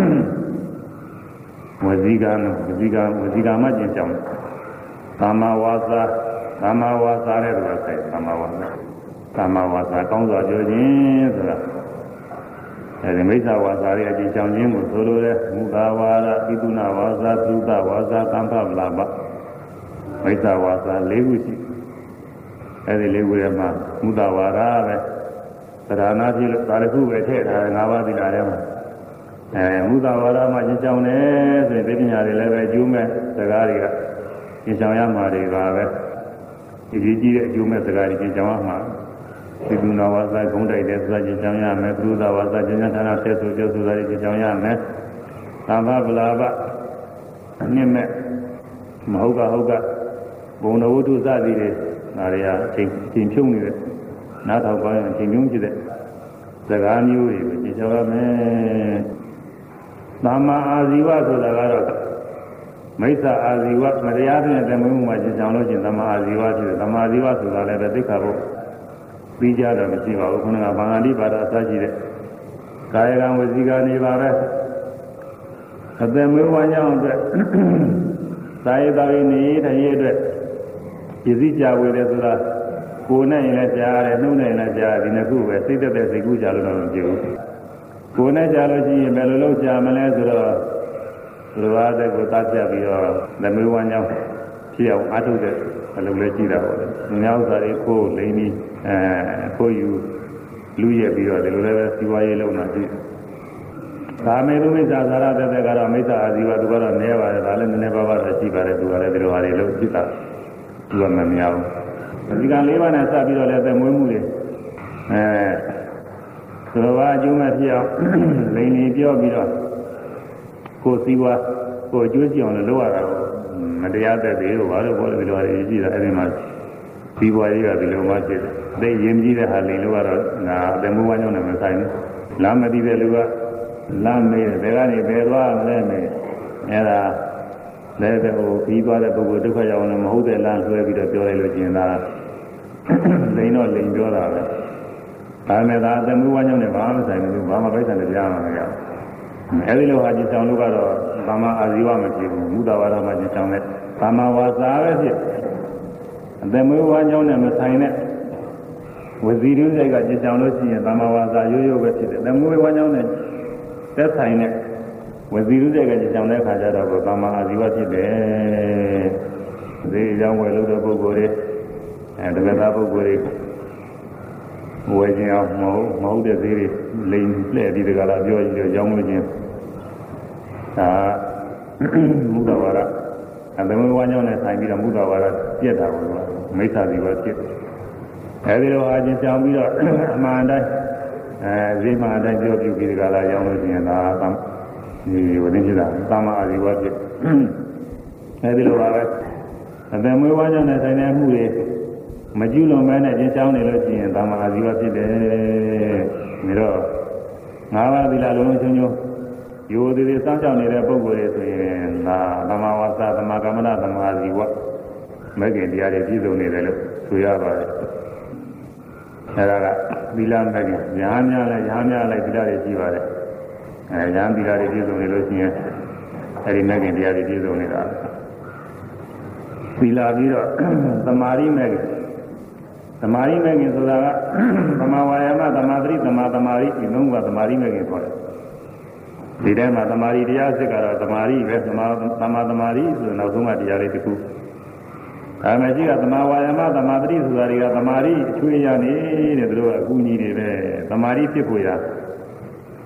ဝဇီကံဝဇီကံဝဇီကံမှကျင့်ကြံသမ္မာဝါစာသမ္မာဝါစာတဲ့သူကဆိုင်သမ္မာဝါစာသမ္မာဝါစာကောင်းစွာပြောခြင်းဆိုတာအဲဒီမိစ္ဆာဝါစာရဲ့အကျဉ်းချောင်းခြင်းကိုဆိုလိုတဲ့မုဒ္ဒဝါဒပိသုနာဝါစာသုဒဝါစာသံဃဗလာပမိစ္ဆာဝါစာ၄ခုရှိအဲဒီ၄ခုထဲမှာမုဒ္ဒဝါဒပဲသရဏဖြစ်လို့ဒါတစ်ခုပဲထည့်ထားတယ်၅ပါးသီလထဲမှာအဲမုဒ္ဒဝါဒမှာကျင့်ကြံတယ်ဆိုရင်သိပညာတွေလည်းပဲအကျိုးမဲ့စကားတွေကကျင့်ကြံရမှာတွေကပဲဒီကြီးကြီးတဲ့အကျိုးမဲ့စကားတွေကျင့်ကြံရမှာဒီကုဏဝါစာဂုံးတိုက်တဲ့ဆိုတာကျင့်ကြံရမယ်ပြုသဝါစာကျင့်ကြံဌာနဆက်ဆိုပြောဆိုတာတွေကျင့်ကြံရမယ်သံဃဗလာပအနည်းမဲ့မဟုတ်ကဟုတ်ကဘုံတော်ဝတ္ထုစသည်တွေဒါတွေကအချိန်ချိန်ဖြုံးနေတဲ့နားထောင်ကောင်းရင်ချိန်ဖြုံးဖြစ်တဲ့စကားမျိုးတွေကိုကျင့်ကြံရမယ်သမ္မာအာဇီဝဆိုတာကတော့မိစ္ဆာအာဇီဝမတရားတဲ့တမွေးမှုမှာကျင့်ကြံလို့ချင်းသမ္မာအာဇီဝဖြစ်တယ်သမ္မာအာဇီဝဆိုတာလည်းပဲသိက္ခာပုဒ်ပြီးကြတော့မရှိပါဘူးခုနကဘာဂန္တိပါဒအစရှိတဲ့ကာယကံဝစီကနေပါပဲအသက်မွေးဝမ်းကြောင်းအတွက်သာယတာရင်းနေတည်းအတွက်ရည်စည်းကြဝေတယ်ဆိုတာကိုယ်နဲ့ရင်လည်းကြားရတယ်နှုတ်နဲ့လည်းကြားဒီနှစ်ခုပဲစိတ်သက်သက်စိတ်ကူးကြလို့တော့မကြည့်ဘူးကိုယ်နဲ့ကြားလို့ရှိရင်ဘယ်လိုလုပ်ကြမလဲဆိုတော့သူတော်ဘာတဲ့ကိုသတ်ပြပြီးတော့သမီးဝမ်းကြောင်းဖြစ်အောင်အားထုတ်တဲ့အလုပ်လေးကြည့်တာပေါ့လေ။မြောက်စားလေးခိုးလိမ့်ပြီးအဲခိုးယူလူရက်ပြီးတော့ဒီလိုလည်းပဲစီဝါရေးလုပ်တာကြည့်။ဒါမေသူမိစ္ဆာသာရတဲ့တဲ့ကတော့မိစ္ဆာအာဇီဝသူကတော့နည်းပါတယ်ဒါလည်းနည်းနည်းပါးပါးတော့ရှိပါတယ်သူကလည်းဒီလိုဟာတွေလုပ်ကြည့်တာသူကမများဘူး။ဒီကံလေးပါးနဲ့စပြီးတော့လည်းသက်မွေးမှုတွေအဲသူတော်ဘာအကျိုးမဲ့ဖြစ်အောင်လိမ့်နေပြောပြီးတော့ကိုယ်စီဝါကိုယ်အကျိုးကြည့်အောင်လုပ်ရတာကိုမတရားတဲ့တွေတော့ဘာလို့ဘောလို့ဒီလိုအရေးကြီးတာအဲ့ဒီမှာစီဝါရေးကဒီလိုမှဖြစ်တယ်အသိရင်ကြီးတဲ့ဟာလိန်လို့ကတော့ငါအတမူဝါကြောင့်လည်းမဆိုင်ဘူးလမ်းမသိတဲ့လူကလမ်းမေးတယ်ဘယ်ကနေဘယ်သွားမလဲမေးအဲ့ဒါလည်းတဲ့ဟိုပြီးသွားတဲ့ပုဂ္ဂိုလ်ဒုက္ခရောက်အောင်လည်းမဟုတ်တဲ့လမ်းဆွဲပြီးတော့ပြောလိုက်လို့ကျင်တာလိန်တော့လိန်ပြောတာပဲဒါနဲ့ဒါအတမူဝါကြောင့်လည်းဘာမှမဆိုင်ဘူးဘာမှပိုက်ဆံလည်းကြားမှာမရဘူးအဲဒီလိုဟာကျင်ဆောင်လို့ကတော့သမ္မာအာဇီဝမဖြစ်ဘူးမုဒ္ဒဝါဒမှာကျင်ဆောင်တဲ့သမ္မာဝါစာပဲဖြစ်အသက်မွေးဝမ်းကြောင်းနဲ့မဆိုင်တဲ့ဝစီရုစိတ်ကကျင်ဆောင်လို့ရှိရင်သမ္မာဝါစာရိုးရိုးပဲဖြစ်တယ်အသက်မွေးဝမ်းကြောင်းနဲ့သက်ဆိုင်တဲ့ဝစီရုစိတ်ကကျင်ဆောင်တဲ့အခါကျတော့သမ္မာအာဇီဝဖြစ်တယ်ဒီအကြောင်းဝယ်လို့တဲ့ပုဂ္ဂိုလ်တွေအဲတက္ကသပုဂ္ဂိုလ်တွေဝယ်ခြင်းအောင်မဟုတ်မဟုတ်တဲ့သေးတွေလိန်လှည့်ပြီးတကလားပြောကြည့်တော့ကြောင်းလို့ချင်းဒါမုဒ္ဒဝါဒအတမဝါကြောင့်လည်းဆိုင်ပြီးတော့မုဒ္ဒဝါဒပြက်တာကိုမိစ္ဆာစီဝါဖြစ်အဲဒီလိုအားချင်းကြောင်းပြီးတော့အမှန်တိုင်းအဲဈေးမှန်တိုင်းပြောပြပြီးတကလားကြောင်းလို့ချင်းဒါသံဒီဝိနည်းဖြစ်တာသမ္မာအာဇီဝဖြစ်အဲဒီလိုပါပဲအတမဝါကြောင့်လည်းဆိုင်တဲ့မှုတွေမကျူးလွန်မဲနဲ့ကျင်းချောင်းနေလို့ရှိရင်သမ္မာအာဇီဝဖြစ်တယ်။ဒါတော့ငါးပါးသီလလုံးလုံးချုံချုံရိုးသေးသေးစောင့်ရှောက်နေတဲ့ပုဂ္ဂိုလ်တွေဆိုရင်ဒါသမ္မာဝါစာသမ္မာကမ္မနာသမ္မာအာဇီဝမဲ့ခင်တရားတွေပြည့်စုံနေတယ်လို့ဆိုရပါတယ်။အဲဒါကသီလမဲ့ခင်ညာများလဲညာများလဲသီလတွေရှိပါတယ်။အဲညာသီလတွေပြည့်စုံနေလို့ရှိရင်အဲဒီမဲ့ခင်တရားတွေပြည့်စုံနေတာသီလပြီးတော့သမာဓိမဲ့ခင်သမာဓိမဲ့ခင်ဆိုတာကသမာဝါယာမသမာဓိသမာသမာဓိဒီလုံးကသမာဓိမဲ့ခင်ခေါ်တယ်ဒီထဲမှာသမာဓိတရားစစ်ကတော့သမာဓိပဲသမာသမာသမာဓိဆိုနောက်ဆုံးကတရားလေးတစ်ခုဒါမှရှိကသမာဝါယာမသမာဓိဆိုတာတွေကသမာဓိအချွေးရနေတဲ့သူတို့ကအကူကြီးတွေပဲသမာဓိဖြစ်ဖို့ရ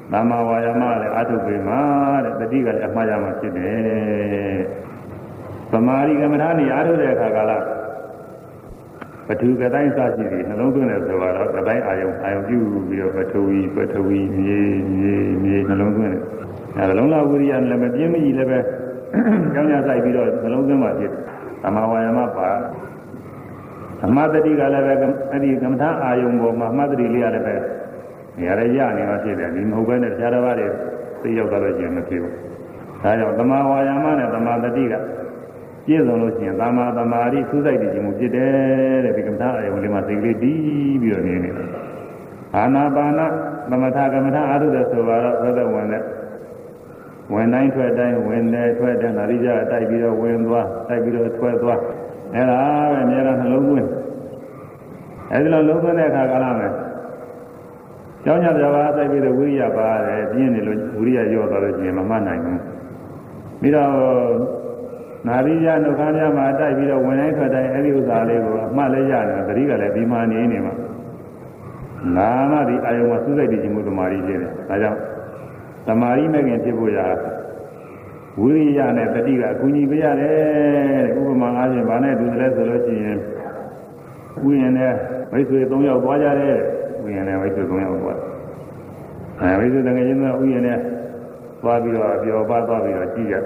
သမ္မာဝါယာမလည်းအထုပ်ပေးမှာတဲ့တတိကလည်းအမှားရမှာဖြစ်တယ်သမာဓိကမ္မထာနေအားထုတ်တဲ့အခါကလည်းပထူကတိုင်းစရှိပြီးနှလုံးသွင်းတယ်ဆိုတော့ကတိုင်းအာယုံအာယုံပြုပြီးတော့ပထဝီပထဝီမြေမြေမြေနှလုံးသွင်းတယ်အဲနှလုံးသားဝိရိယလည်းမပြင်းမကြီးလည်းပဲကြောင်းရဆိုင်ပြီးတော့နှလုံးသွင်းမှာဖြစ်သမာဝါယာမပါအမတတိကလည်းပဲအဲ့ဒီကမ္မထာအာယုံပေါ်မှာအမတတိလေးရတယ်ပဲနေရာရရနေမှာဖြစ်တယ်ဒီမဟုတ်ဘဲနဲ့တရားတော်ဘာတွေသိရောက်သွားလို့ရှိရင်မဖြစ်ဘူးဒါကြောင့်သမာဝါယာမနဲ့သမာတတိကပြည့်စုံလို့ရှိရင်သမာသမာဓိသုစိတ်တည်ခြင်းမှုဖြစ်တယ်တဲ့ဒီကမ္မထာအယုံလေးမှာစိတ်ကလေးတည်ပြီးတော့နေနေတယ်အာနာပါနသမထကမ္မထာအာထုတဲ့ဆိုတော့သက်သက်ဝင်တဲ့ဝင်တိုင်းထွက်တိုင်းဝင်တယ်ထွက်တယ်နာရိကြတိုက်ပြီးတော့ဝင်သွားတိုက်ပြီးတော့ထွက်သွားအဲ့ဒါပဲအများအားနှလုံးသွင်းအဲ့ဒီလိုလုံးသွင်းတဲ့အခါကလည်းမယ်ကျောင်းညပြပါတိုက်ပြီးတော့ဝိရိယပါတယ်ပြင်းနေလို့ဝိရိယရော့သွားလို့ရှိရင်မမှတ်နိုင်ဘူးပြီးတော့နာရိယနှုတ်ခမ်းများမှာတိုက်ပြီးတော့ဝင်တိုင်းထွက်တိုင်းအဲ့ဒီဥစ္စာလေးကိုအမှတ်လဲရတယ်သတိကလည်းဒီမှနေနေမှာနာမဒီအာယုံမှာသုစိတ်တည်ခြင်းမှုတမာရီဖြစ်တယ်ဒါကြောင့်တမာရီမဲ့ခင်ဖြစ်ဖို့ရာဝိရိယနဲ့တတိကအကူအညီပေးရတယ်ဥပမာအားဖြင့်ဗာနဲ့တူတယ်ဆိုလို့ရှိရင်ဥယျာဉ်နဲ့မိတ်ဆွေ၃ယောက်သွားကြတယ်ဥယျာဉ်နဲ့မိတ်ဆွေ၃ယောက်သွားအဲမိတ်ဆွေတကယ်ချင်းကဥယျာဉ်နဲ့သွားပြီးတော့ပြောပါသွားပြီးတော့ကြည့်ရ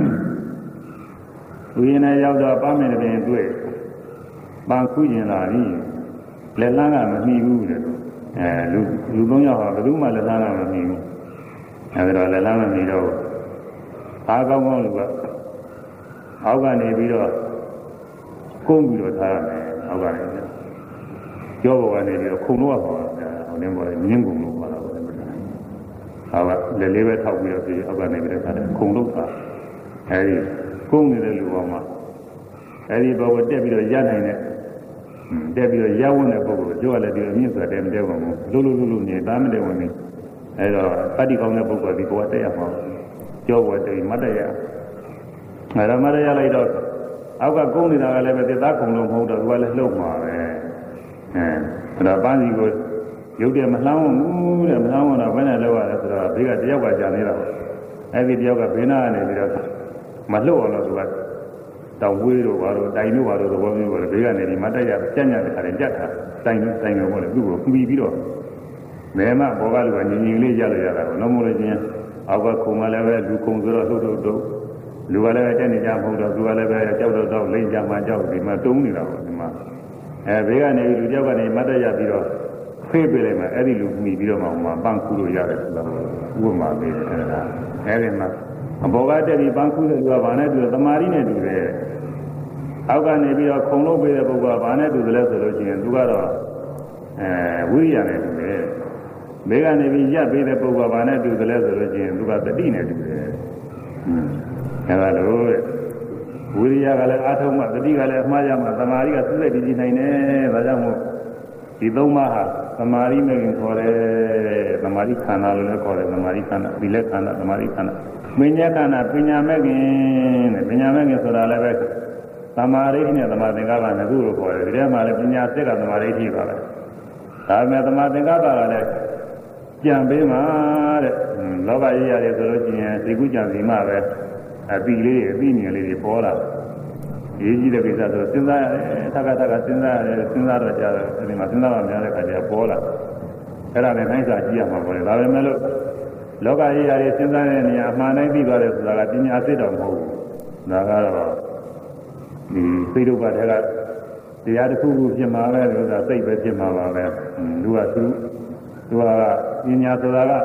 ဥယျာဉ်နဲ့ရောက်တော့ပါမယ်တပင်တွေ့ပန်းခုကျင်လာပြီလက်လန်းကမမှီဘူးတဲ့အဲလူလူ၃ယောက်ဟာဘယ်သူမှလက်လန်းကမမှီဘူးအဲဒီတော့လက်လန်းမမှီတော့အားကောင်းကောင်းလူကအောက်ကနေပြီးတော့ကုန်းပြီးတော့ထားရမယ်အောက်ကနေကြောပေါ်ကနေပြီးတော့ခုံတော့ပါပါဟိုနေပေါ်မြင်းကုံလို့ပါတော့ဟာကလက်လေးပဲထောက်ပြီးတော့ပြီးအောက်ကနေပြီးတော့ထားတယ်ခုံတော့ပါအဲဒီကုန်းနေတဲ့လူပေါ်မှာအဲဒီဘဝတက်ပြီးတော့ရနိုင်တဲ့တက်ပြီးတော့ရဝန်းတဲ့ပုဂ္ဂိုလ်ကြောကလည်းဒီအမြင့်ဆိုတဲ့မတဲပါဘူးလူလူလူလူနေသားမတဲဝင်နေအဲတော့တတိကောင်းတဲ့ပုဂ္ဂိုလ်ဒီဘဝတက်ရမှာကြောဝတ်တယ်မတရအဲဒါမတရလိုက်တော့အောက်ကကုန်းနေတာကလည်းပဲသသားခုံလုံးမဟုတ်တော့သူကလည်းလှုပ်မှာပဲအဲဒါပန်းစီကိုရုပ်တယ်မလှမ်းဘူးတဲ့မလှမ်းဘူးတော့ဘယ်နဲ့လောက်ရလဲဆိုတော့ဘေးကတယောက်ကကြာနေတာပေါ့အဲဒီတယောက်ကဘေးနာကနေပြီးတော့မလှုပ်အောင်လို့သူကတောင်ဝေးတို့ဘာလို့တိုင်တို့ဘာလို့သဘောမျိုးပေါ့လေဘေးကနေဒီမတရကြက်ညက်တဲ့ခါနဲ့ကြက်တာတိုင်တိုင်လို့ပေါ့လေသူ့ကိုပြီးပြီးတော့မဲမဘောကလူကညင်ညင်လေးရလို့ရတာကိုလုံးမလို့ချင်းအောက်ကခုံကလည်းပဲလူခုံဆိုတော့လှုပ်လှုပ်တော့လူကလည်းပဲတက်နေကြမဟုတ်တော့သူကလည်းပဲကြောက်တော့တော့လိမ့်ကြမှကြောက်ဒီမှာတုံးနေတာပေါ့ဒီမှာအဲဘေးကနေလူကြောက်ကနေမတ်တက်ရပြီးတော့ဖေးပေးလိုက်မှအဲ့ဒီလူမှီပြီးတော့မှပန်းခုလို့ရတယ်ဆိုတာဥပမာပေးတယ်အဲ့ဒါအဲ့ဒီမှာအဘောကတက်ပြီးပန်းခုတဲ့လူကဘာနဲ့တူလဲသမာဓိနဲ့တူတယ်အောက်ကနေပြီးတော့ခုံလို့ပေးတဲ့ပုဂ္ဂိုလ်ကဘာနဲ့တူတယ်လဲဆိုလို့ရှိရင်သူကတော့အဲဝိရိယနဲ့တူတယ်ဘေးကနေပြီးရပ်ပေးတဲ့ပုဂ္ဂိုလ်ကဘာနဲ့တူတယ်လဲဆိုလို့ရှိရင်သူကတတိနဲ့တူတယ်။အဲဒါလို့ဝိရိယကလည်းအာထုံမှတတိကလည်းအမှားရမှသမာဓိကသုစိတ်တည်ကြည်နိုင်တယ်။ဒါကြောင့်မို့ဒီသုံးပါးဟာသမာဓိမဲ့ခင်ခေါ်တယ်။သမာဓိခန္ဓာလို့လည်းခေါ်တယ်သမာဓိခန္ဓာဒီလက်ခန္ဓာသမာဓိခန္ဓာပညာခန္ဓာပညာမဲ့ခင်တဲ့ပညာမဲ့ခင်ဆိုတာလည်းပဲသမာဓိနဲ့သမာသင်္ကပ္ပနှစ်ခုလို့ခေါ်တယ်။ဒီထဲမှာလည်းပညာစိတ်ကသမာဓိရှိပါပဲ။ဒါပေမဲ့သမာသင်္ကပ္ပကလည်းကြံပေးမှာတဲ့လောကကြီးရတယ်ဆိုလို့ရှိရင်ဒီကုကြံစီမှပဲအပီလေးအပီမြင်လေးတွေပေါ်လာရေးကြီးတဲ့ကိစ္စဆိုစဉ်းစားရတယ်ထပ်ထပ်စဉ်းစားရတယ်စဉ်းစားတော့ကြားတယ်ဒီမှာစဉ်းစားမှများတဲ့ခါကျပေါ်လာအဲ့ဒါနဲ့နှိုင်းစာကြည့်ရမှာပေါ့လေဒါပေမဲ့လို့လောကကြီးရတယ်စဉ်းစားတဲ့နေရာအမှန်တိုင်းသိသွားတယ်ဆိုတာကပညာစိတ်တော်မဟုတ်ဘူးဒါကတော့ဒီစိတ်ဒုက္ခတွေကတရားတစ်ခုခုဖြစ်မှာပဲလို့ဆိုတာစိတ်ပဲဖြစ်မှာပါပဲလူကသူသူကပညာဆိုတာက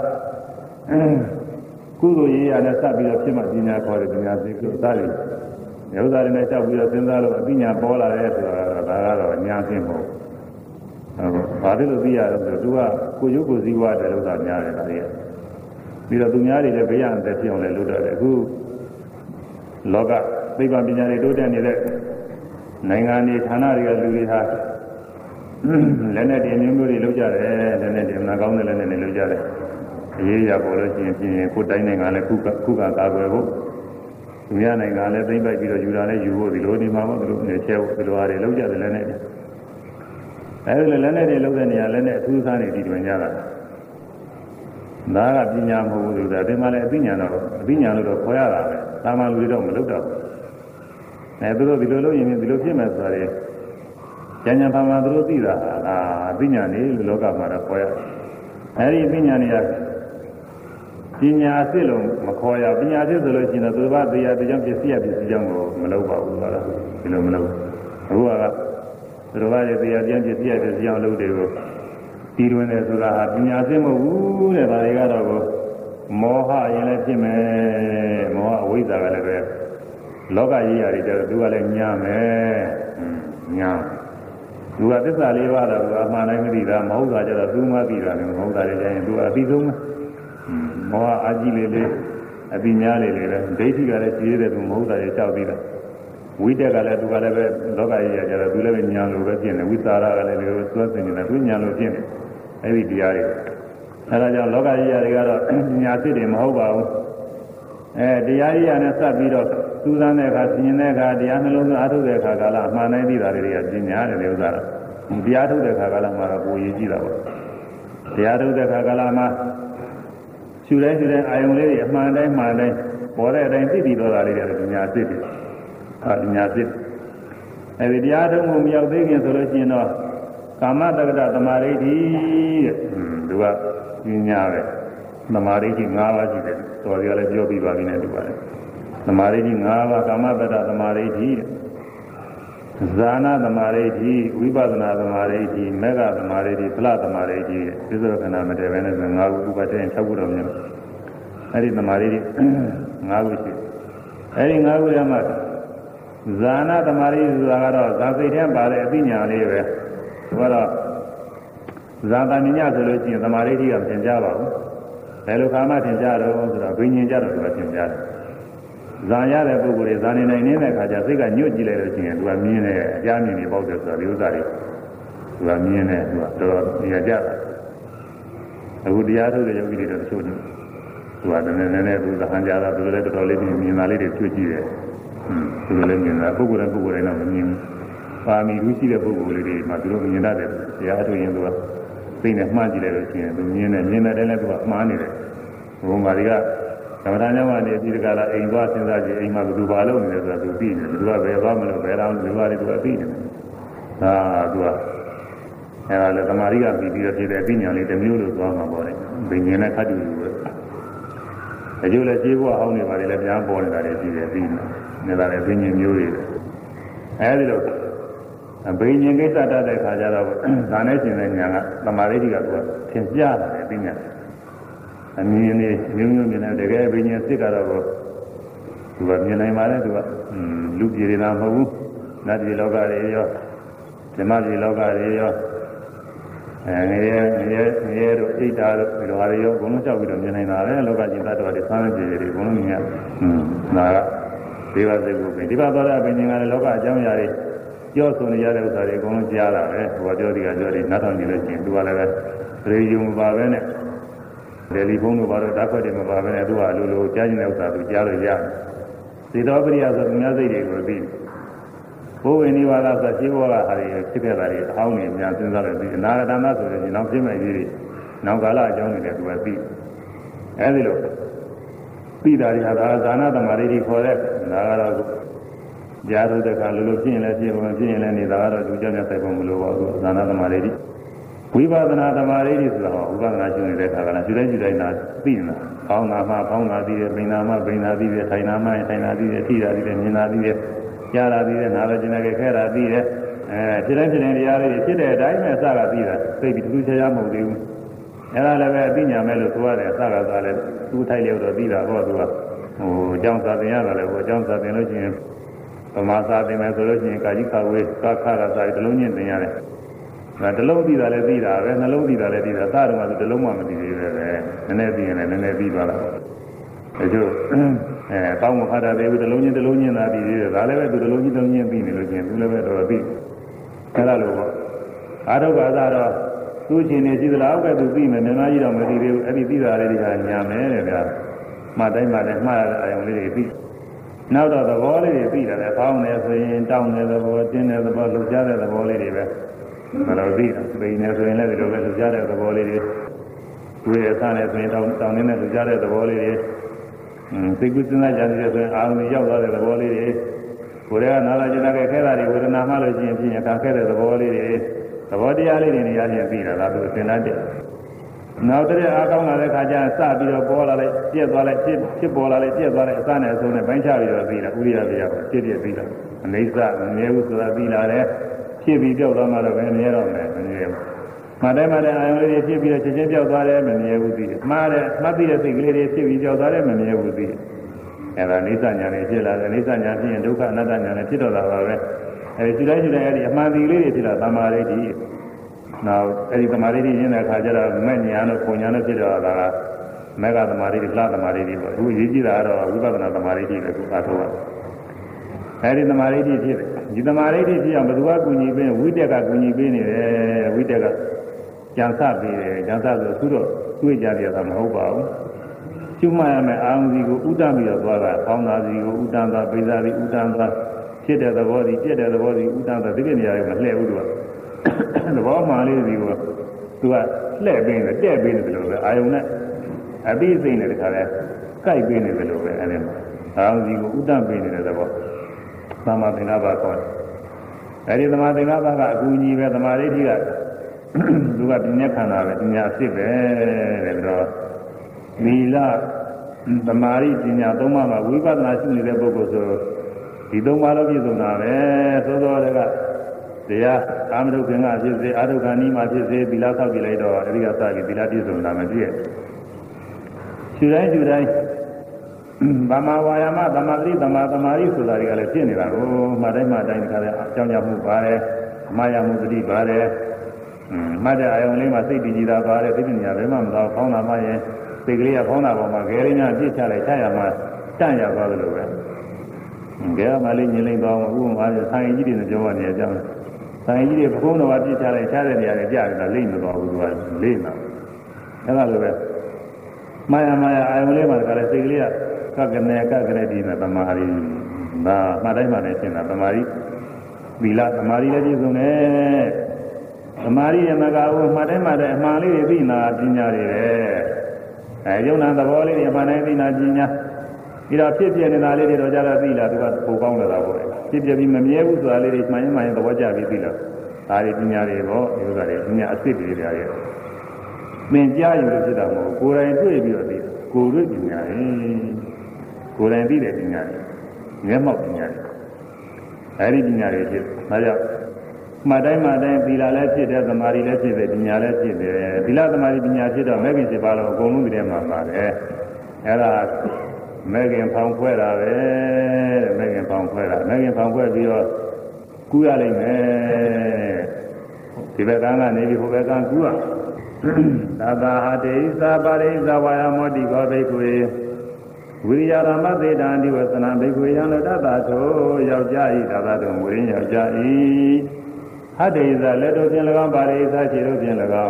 ကုသိုလ်ရေးရနဲ့စပ်ပြီးတော့ဖြစ်မှပညာခေါ်တယ်ပညာသိလို့သားတယ်။ဥစ္စာတွေနဲ့ချက်ပြီးတော့စဉ်းစားလို့အပညာပေါ်လာတယ်ဆိုတာကတော့ဒါကတော့ညာသိမဟုတ်ဘူး။ဘာလို့လို့သိရလဲဆိုတော့သူကကိုရုပ်ကိုစည်းဝါးတယ်လို့သာများတယ်ဒါတွေက။ပြီးတော့သူများတွေလည်းဘေးရန်တဲ့ဖြစ်အောင်လည်းလုပ်တယ်အခုလောကသိပ္ပံပညာတွေတိုးတက်နေတဲ့နိုင်ငံတွေဌာနတွေကလူတွေဟာလက်နဲ့တင်မျိုးမျိုးတွေလုပ်ကြတယ်လက်နဲ့တင်နာကောင်းတဲ့လက်နဲ့လည်းလုပ်ကြတယ်အရေးရပေါ်လို့ရှိရင်ပြင်ကိုတိုင်းနိုင်ငံလည်းခုကခုကကာကွယ်ဖို့သူများနိုင်ငံလည်းသိမ့်ပိုက်ပြီးတော့ယူတာလည်းယူဖို့ဒီလိုနေမှာပေါ့ဒီလိုနေချဲဖို့ဒီလိုအားတွေလုပ်ကြတယ်လက်နဲ့အဲဒီလက်နဲ့တွေလုပ်တဲ့နေရာလက်နဲ့အထူးစားနေဒီတွင်ကြတာဒါကပညာမဟုတ်ဘူးဆိုတာဒီမှာလည်းအပညာတော့အပညာလို့တော့ခေါ်ရတာပဲသာမန်လူတွေတော့မလုပ်တော့ဘူးအဲသူတို့ဒီလိုလုပ်ရင်ဒီလိုဖြစ်မယ်ဆိုတာလေဉာဏ်ဉာဏ်ပါမှာသူတို့သိတာဟာအပညာနေလို့လောကမှာတော့ခေါ်ရအဲဒီပညာနေရပညာအစ်လို့မခေါ်ရပညာအစ်ဆိုလို့ရှိရင်တော့သူဘာတရားတရားပစ္စည်းရပစ္စည်းကြောင့်ကိုမလုပ်ပါဘူးလားဒီလိုမလုပ်အခုကသူတို့ဘာရဲ့တရားတရားပစ္စည်းရပစ္စည်းကြောင့်လုပ်တယ်ကိုဒီတွင်တယ်ဆိုတာဟာပညာအစ်မဟုတ်ဘူးတဲ့ဒါတွေကတော့မောဟရင်လည်းဖြစ်မယ်မောဟအဝိဇ္ဇာကလည်းပဲလောကကြီးရာတွေကျတော့သူကလည်းညာမယ်ညာသူကသစ္စာလေးပါးတော့သူအမှန်တိုင်းမသိတာမဟုတ်တာကျတော့သူမှသိတာလည်းမဟုတ်တာလည်းကျရင်သူကအသိဆုံးပဲမောဟအာကြီးလေးလေးအသိများလေးလေးပဲဒိဋ္ဌိကလည်းကြီးတယ်သူမဟုတ်တာလည်းကြောက်သေးတာဝိတက်ကလည်းသူကလည်းပဲလောကကြီးရာကျတော့သူလည်းပဲညာလိုပဲဖြစ်နေဝိသရာကလည်းလေသွတ်စင်နေတာသူညာလိုဖြစ်နေအဲ့ဒီတရားတွေအဲဒါကြောင့်လောကကြီးရာတွေကတော့ညာစစ်တယ်မဟုတ်ပါဘူးအဲတရားကြီးရာနဲ့စပ်ပြီးတော့စူးစမ်းတဲ့အခါဆင်ញင်တဲ့အခါတရားနှလုံးသွင်းအားထုတ်တဲ့အခါကာလအမှန်တိုင်းသိတာတွေကပညာတယ်လေဥစ္စာတော့တရားထုတ်တဲ့အခါကာလမှာတော့ကိုယ်ရည်ကြည့်တာပေါ့တရားထုတ်တဲ့အခါကာလမှာရှုတိုင်းရှုတိုင်းအာယုံလေးတွေအမှန်တိုင်းမှန်တိုင်းပေါ်တဲ့အတိုင်းသိတည်တော်တာလေးတွေပညာစစ်တယ်ဟာပညာစစ်အဲဒီတရားထုတ်မှုမရောက်သေးခင်ဆိုလို့ရှိရင်တော့ကာမတက္ကတသမာဓိဋ္ဌိတဲ့သူကပညာပဲသမာဓိဋ္ဌိ၅ပါးရှိတယ်တော်ရလည်းပြောပြီးပါပြီနဲ့တူပါတယ်သမာဓိဋ္ဌိ၅ပါးကာမတက္ကတသမာဓိဋ္ဌိဇာနာသမာဓိဋ္ဌိဝိပဿနာသမာဓိဋ္ဌိမေဃသမာဓိဋ္ဌိဖလသမာဓိဋ္ဌိသစ္စာခဏမတည်ပဲနဲ့၅ခုဥပဒေ၆ခုတော့မြင်အဲ့ဒီသမာဓိဋ္ဌိ၅ခုရှိအဲ့ဒီ၅ခုထဲမှာဇာနာသမာဓိဆိုတာကတော့ဇာစိတ်ထဲပါတဲ့အသိဉာဏ်လေးပဲသူကတော့ဇာတဉာဏ်ဆိုလို့ရှိရင်သမာဓိဋ္ဌိကသင်ကြားပါဘူးဘယ်လိုခါမှသင်ကြားတော့ဆိုတော့ဘိညာဉ်ကြတော့သူကသင်ကြားတယ်ဇာရတဲ့ပုဂ္ဂိုလ်တွေဇာနေနိုင်နေတဲ့အခါကျစိတ်ကညှို့ကြည့်လိုက်လို့ရှိရင်သူကမြင်တယ်အကြမ်းမြင်နေပေါ့တယ်ဆိုတော့ဒီဥစ္စာတွေသူကမြင်တယ်သူကတော်တော်မြင်ကြတာအခုတရားထုတ်တဲ့ယောဂီတွေတော့တချို့သူကနည်းနည်းနည်းသူသဟန်ကြတာသူလည်းတော်တော်လေးမြင်တာလေးတွေတွေ့ကြည့်တယ်ဟွန်းသူလည်းမြင်တာပုဂ္ဂိုလ်တိုင်းပုဂ္ဂိုလ်တိုင်းတော့မမြင်ဘူးပါမီလူရှိတဲ့ပုဂ္ဂိုလ်လေးတွေမှသူတို့မြင်တတ်တယ်တရားထုတ်ရင်သူကသိနေမှန်းကြည့်လိုက်လို့ရှိရင်သူမြင်တယ်မြင်တဲ့တိုင်းလည်းသူကမှားနေတယ်ဘုံမာတွေကသမထညောင်းကနေဒီကလာအိမ်သွားစဉ်းစားကြည့်အိမ်မှာဘယ်သူဘာလုပ်နေလဲဆိုတာသူသိနေတယ်သူကဘယ်သွားမလို့ဘယ်တော့လူတွေသူကသိနေတယ်ဒါသူကအဲဒါလည်းသမာဓိကပြီးပြီးတော့ဖြစ်တဲ့ပညာလေးတစ်မျိုးလို့သွားမှာပေါ့လေဘိညာဉ်နဲ့ခတ်တူတူပဲအကျိုးလည်းခြေဘဝအောင်းနေပါလေလည်းပြန်ပေါ်နေတာတွေရှိတယ်ပြီးနေတာလည်းဘိညာဉ်မျိုးတွေအဲဒီလိုဘိညာဉ်ကိစ္စတတ်တဲ့ခါကျတော့ဒါနဲ့ရှင်တဲ့ညာကသမာဓိကသူကသင်ပြတယ်ပညာအမြင်လေးမျိုးမျိုးမြင်တယ်တကယ်ဘိညာဉ်စစ်ကတော့သူကမြင်နိုင်ပါလေသူကလူပြည်တွေလားမဟုတ်ဘူးနတ်ပြည်လောကတွေရောဓမ္မပြည်လောကတွေရောအဲငရဲငရဲငရဲတို့ဣဒ္ဓါတို့ဒီလိုဟာတွေရောအကုန်လုံးကြောက်ပြီးတော့မြင်နိုင်တာပဲလောကကြီးသတ္တဝါတွေဆန်းပြည်တွေအကုန်လုံးမြင်ရဟွန်းဒါကဒေဝစိတ်ကိုပဲဒီဘသောတာဘိညာဉ်ကလည်းလောကအကြောင်းအရာတွေပြောဆိုနေရတဲ့ဥစ္စာတွေအကုန်လုံးကြားတာပဲဟိုပြောဒီကပြောဒီနားထောင်ကြည့်လို့ရှိရင်သူကလည်းပဲရေယုံပါပဲနဲ့တယ်လီဖုန်းတို့ဘာလို့ဓာတ်ခွက်တွေမပါဘဲနဲ့သူကလိုလိုကြားနေတဲ့ဥစ္စာသူကြားလို့ရတယ်သေတော်ပရိယဆိုသူများစိတ်တွေကိုသိဘိုးဝင်နိဝါဒဆိုရှင်းဘောကဟာတွေဖြစ်ခဲ့တာတွေအဟောင်းနေများစဉ်းစားလို့ဒီအနာဂတနာဆိုရင်နောက်ဖြစ်မဲ့ကြီးတွေနောက်ကာလအကြောင်းတွေလည်းသူကသိအဲဒီလိုသိတာတွေဟာဒါဇာနာသမာဓိတွေခေါ်တဲ့ဒါကတော့ကြားထုတ်တဲ့အခါလိုလိုဖြစ်ရင်လည်းဖြစ်ဝင်ဖြစ်ရင်လည်းနေတာကတော့သူကြောင့်လည်းစိုက်ဖို့မလိုပါဘူးဇာနာသမာဓိတွေဝိပဿနာသမာဓိတွေဆိုတော့ဥပဒနာရှင်းနေတဲ့အခါကလည်းရှင်းတိုင်းရှင်းတိုင်းသာသိနေတာ။ဖောင်းတာမှဖောင်းတာသိတယ်၊ပိန်တာမှပိန်တာသိတယ်၊ထိုင်တာမှထိုင်တာသိတယ်၊ထိတာသိတယ်၊မြင်တာသိတယ်၊ကြားတာသိတယ်၊နားလည်းကျင်တယ်ခဲတာသိတယ်။အဲဖြစ်တိုင်းဖြစ်တိုင်းတရားတွေဖြစ်တဲ့အတိုင်းပဲအစကသိတာသိပြီးထူးခြားခြားမဟုတ်သေးဘူး။အဲဒါလည်းပဲအသိဉာဏ်ပဲလို့ဆိုရတယ်အစကသာလည်းသူ့ထိုက်လျောက်တော့သိတာပေါ့သူကဟိုအကြောင်းစာသင်ရတာလည်းဟိုအကြောင်းစာသင်လို့ရှိရင်ဗမာစာသင်မယ်ဆိုလို့ရှိရင်ကာကြီးခါဝေးကာခါရစာတလုံးချင်းသင်ရတယ်။ဒါတလုံးသိတာလည်းသိတာပဲနှလုံးသိတာလည်းသိတာသာတော့မှတလုံးမှမသိသေးပဲပဲနည်းနည်းသိရင်လည်းနည်းနည်းသိသွားတာပေါ့အဲကျို့အဲတောင်းမဖတ်တာသေးဘူးတလုံးချင်းတလုံးချင်းသာသိသေးတယ်ဒါလည်းပဲသူတလုံးချင်းတလုံးချင်းသိနေလို့ချင်းသူလည်းပဲတော့သိအဲဒါလိုပေါ့အာထုဘာသာတော့သူ့ချင်းနေရှိသလားအောက်ကသူသိမယ်မြန်မာကြီးတော့မသိသေးဘူးအဲ့ဒီသိတာလေးတွေကညာမယ်တဲ့ဗျာမှတ်တိုင်းမှလည်းမှားရတဲ့အယုံလေးတွေသိနောက်တော့သဘောလေးတွေသိတယ်လေဖောင်းနေဆိုရင်တောင်းတဲ့သဘောတင်းတဲ့သဘောလှုပ်ရှားတဲ့သဘောလေးတွေပဲမလို့သိတာပိန်နေဆိုရင်လည်းဒီလိုပဲလှုပ်ရှားတဲ့သဘောလေးတွေကိုယ်ရဲ့အစားနဲ့ဆိုရင်တောင်းတောင်းနေတဲ့လူကြတဲ့သဘောလေးတွေသိကုစဉ်းစားကြတဲ့ဆိုရင်အာရုံရောက်သွားတဲ့သဘောလေးတွေကိုယ်ကနာလာကျင်တဲ့ခဲတာတွေဝေဒနာမှလို့ရှိရင်ပြင်အခါခဲတဲ့သဘောလေးတွေသဘောတရားလေးတွေနေရာချင်းပြီးတာဒါသူသင်တတ်တယ်နောက်တည်းအားကောင်းလာတဲ့ခါကျစပြီးတော့ပေါ်လာလိုက်ပြက်သွားလိုက်ဖြစ်ဖြစ်ပေါ်လာလိုက်ပြက်သွားလိုက်အစနဲ့အဆုံးနဲ့ပိုင်းခြားပြီးတော့ပြီးတာဥရိယတရားကိုဖြစ်ဖြစ်ပြီးတာအနေစမမြဲဘူးဆိုတာပြီးလာတယ်ဖြစ်ပြီးပြောက်သွားမှတော့ပဲမြဲတော့မယ်မမြဲဘူးမှတ်တယ်မှတ်တယ်အာယုံလေးတွေဖြစ်ပြီးတော့ချက်ချင်းပြောက်သွားတယ်မမြဲဘူးပြီးတယ်မှားတယ်မှတ်ပြီးတဲ့စိတ်ကလေးတွေဖြစ်ပြီးပြောက်သွားတယ်မမြဲဘူးပြီးတယ်အဲဒါအိဋ္ဌညာနဲ့ဖြစ်လာတယ်အိဋ္ဌညာဖြစ်ရင်ဒုက္ခအနတ္တညာနဲ့ဖြစ်တော့တာပါပဲအဲဒီတိုင်းတိုင်းအဲဒီအမှန်တရားလေးတွေဖြစ်လာသမာဓိတည်းနောက်အဲဒီသမာဓိတည်းရင်းတဲ့အခါကျတော့မဲ့ညာနဲ့ပုံညာနဲ့ဖြစ်တော့တာကမေဃသမာဓိတွေဖလားသမာဓိတွေပေါ့အခုရေးကြည့်တာကတော့ဝိပဿနာသမာဓိတွေပဲသူအားထုတ်ရတယ်အဲဒီသမာဓိဖြစ်တယ်ဒီသမာဓိဖြစ်အောင်ဘယ်သူကကူညီပေးဝိတက်ကကူညီပေးနေတယ်ဝိတက်ကကြံစပေးတယ်ကြံစဆိုသူတော့တွေ့ကြရတာမဟုတ်ပါဘူးကျုမှရမယ်အာရုံစီကိုဥဒ္ဒပြီးတော့သွားတာဖောင်းသားစီကိုဥဒ္ဒသွားပိစာစီဥဒ္ဒသွားဖြစ်တဲ့သဘောစီပြည့်တဲ့သဘောစီဥဒ္ဒသွားဒီကိနေရာတွေမလှည့်ဘူးသူကသဘောမှန်လေးစီကိုသူကလှည့်ပေးတယ်တဲ့ပေးတယ်လို့ပဲအာယုံနဲ့အပိစိတ်နဲ့တခါလဲကြိုက်ပေးနေတယ်လို့ပဲအဲဒီမှာအာရုံစီကိုဥဒ္ဒပေးနေတဲ့သဘောသမာသင်္ကပ္ပခေါ်တယ်အဲဒီသမာသင်္ကပ္ပကအကူကြီးပဲသမာဓိဋ္ဌိကသူကပြင်းခန္ဓာပဲပညာအစ်ပဲတဲ့တော့မီလသမာဓိပညာသုံးပါးမှာဝိပဿနာရှိနေတဲ့ပုဂ္ဂိုလ်ဆိုဒီသုံးပါးလုံးပြည့်စုံတာပဲသို့တော်လည်းကတရားကာမဒုက္ခငါဖြစ်စေအာဒုက္ခနိမဖြစ်စေသီလဆောက်ကြည့်လိုက်တော့အဲဒီကစပြီးသီလပြည့်စုံတာမပြည့်ရှုတိုင်းရှုတိုင်းဗမာဝါယာမသမာဓိသမာသမာဓိဆိုတာတွေကလည်းဖြစ်နေတာကိုမှတ်တိုင်းမှတ်တိုင်းတခါလဲအကြောင်းကြောင့်မှုပါတယ်အမှားရမှုတတိပါတယ်မှတ်တဲ့အာယုံလေးမှာစိတ်တည်ကြည်တာပါတယ်သိပညာဘယ်မှမတော့ဖောင်းတာမှရင်စိတ်ကလေးကဖောင်းတာပေါ်မှာဂဲရင်းများပြစ်ချလိုက်ချရမှာတန့်ရသွားတယ်လို့ပဲဂဲမှလေးညင်လိမ့်သွားမှာဥပမာဆိုင်ကြီးတွေနဲ့ပြောရနေကြတယ်ဆိုင်ကြီးတွေဘုံတော်ကပြစ်ချလိုက်ချတဲ့နေရာတွေကြားတယ်လိမ့်မသွားဘူးသူကလိမ့်တာအဲ့ဒါလိုပဲမာယာမာယာအာယုံလေးမှာကလည်းစိတ်ကလေးကကကနေကကနဲ့ဒီမှာသမာဓိဒါမှတိုင်းမှလည်းရှင်းတာသမာဓိသီလသမာဓိလည်းပြည့်စုံတယ်သမာဓိရမကဘူးမှတိုင်းမှလည်းအမှန်လေးတွေသိနာပညာတွေပဲအဲယုံနာသဘောလေးတွေအမှန်တိုင်းသိနာပညာပြီးတော့ဖြစ်ပြနေတာလေးတွေတော့ကြတော့သိလာသူကပိုကောင်းလာတာပေါ့ဖြစ်ပြပြီးမမြဲဘူးဆိုတာလေးတွေမှန်ရင်မှန်ရင်သဘောကျပြီးသိလာဒါတွေပညာတွေပေါ့ဒီဥစ္စာတွေပညာအစ်စ်တွေတွေရဲ့သင်ကြားယူလို့ဖြစ်တာမဟုတ်ကိုယ်တိုင်တွေ့ပြီးတော့သိကိုယ်တွေ့ပညာတွေကိုယ်တိုင်သိတဲ့ပညာတွေမျက်မှောက်ပညာတွေအဲဒီပညာတွေဖြစ်ဒါကြောင့်မှတ်တိုင်းမှတ်တိုင်းသီလလည်းဖြစ်တယ်သမာဓိလည်းဖြစ်တယ်ပညာလည်းဖြစ်တယ်သီလသမာဓိပညာဖြစ်တော့မဲခင်7ပါးလုံးအကုန်လုံးဒီထဲမှာပါတယ်အဲဒါမဲခင်ဖောင်ခွဲတာပဲတဲ့မဲခင်ဖောင်ခွဲတာမဲခင်ဖောင်ခွဲပြီးတော့ကူးရလိမ့်မယ်ဒီဘက်ကနေပြီးဟိုဘက်ကကူးရသာသာဟတေသာပါရိသဝါယမောတိကောဘိက္ခွေဝိရိယဓမ္မသေတံဒီဝသနာဘိက္ခွေယံတတ္တသောယောက်ျားဤသာသာတော်မူရင်းယောက်ျားဤဟတေဇလက်တို့ဖြင့်၎င်းပါရိသခြေတို့ဖြင့်၎င်း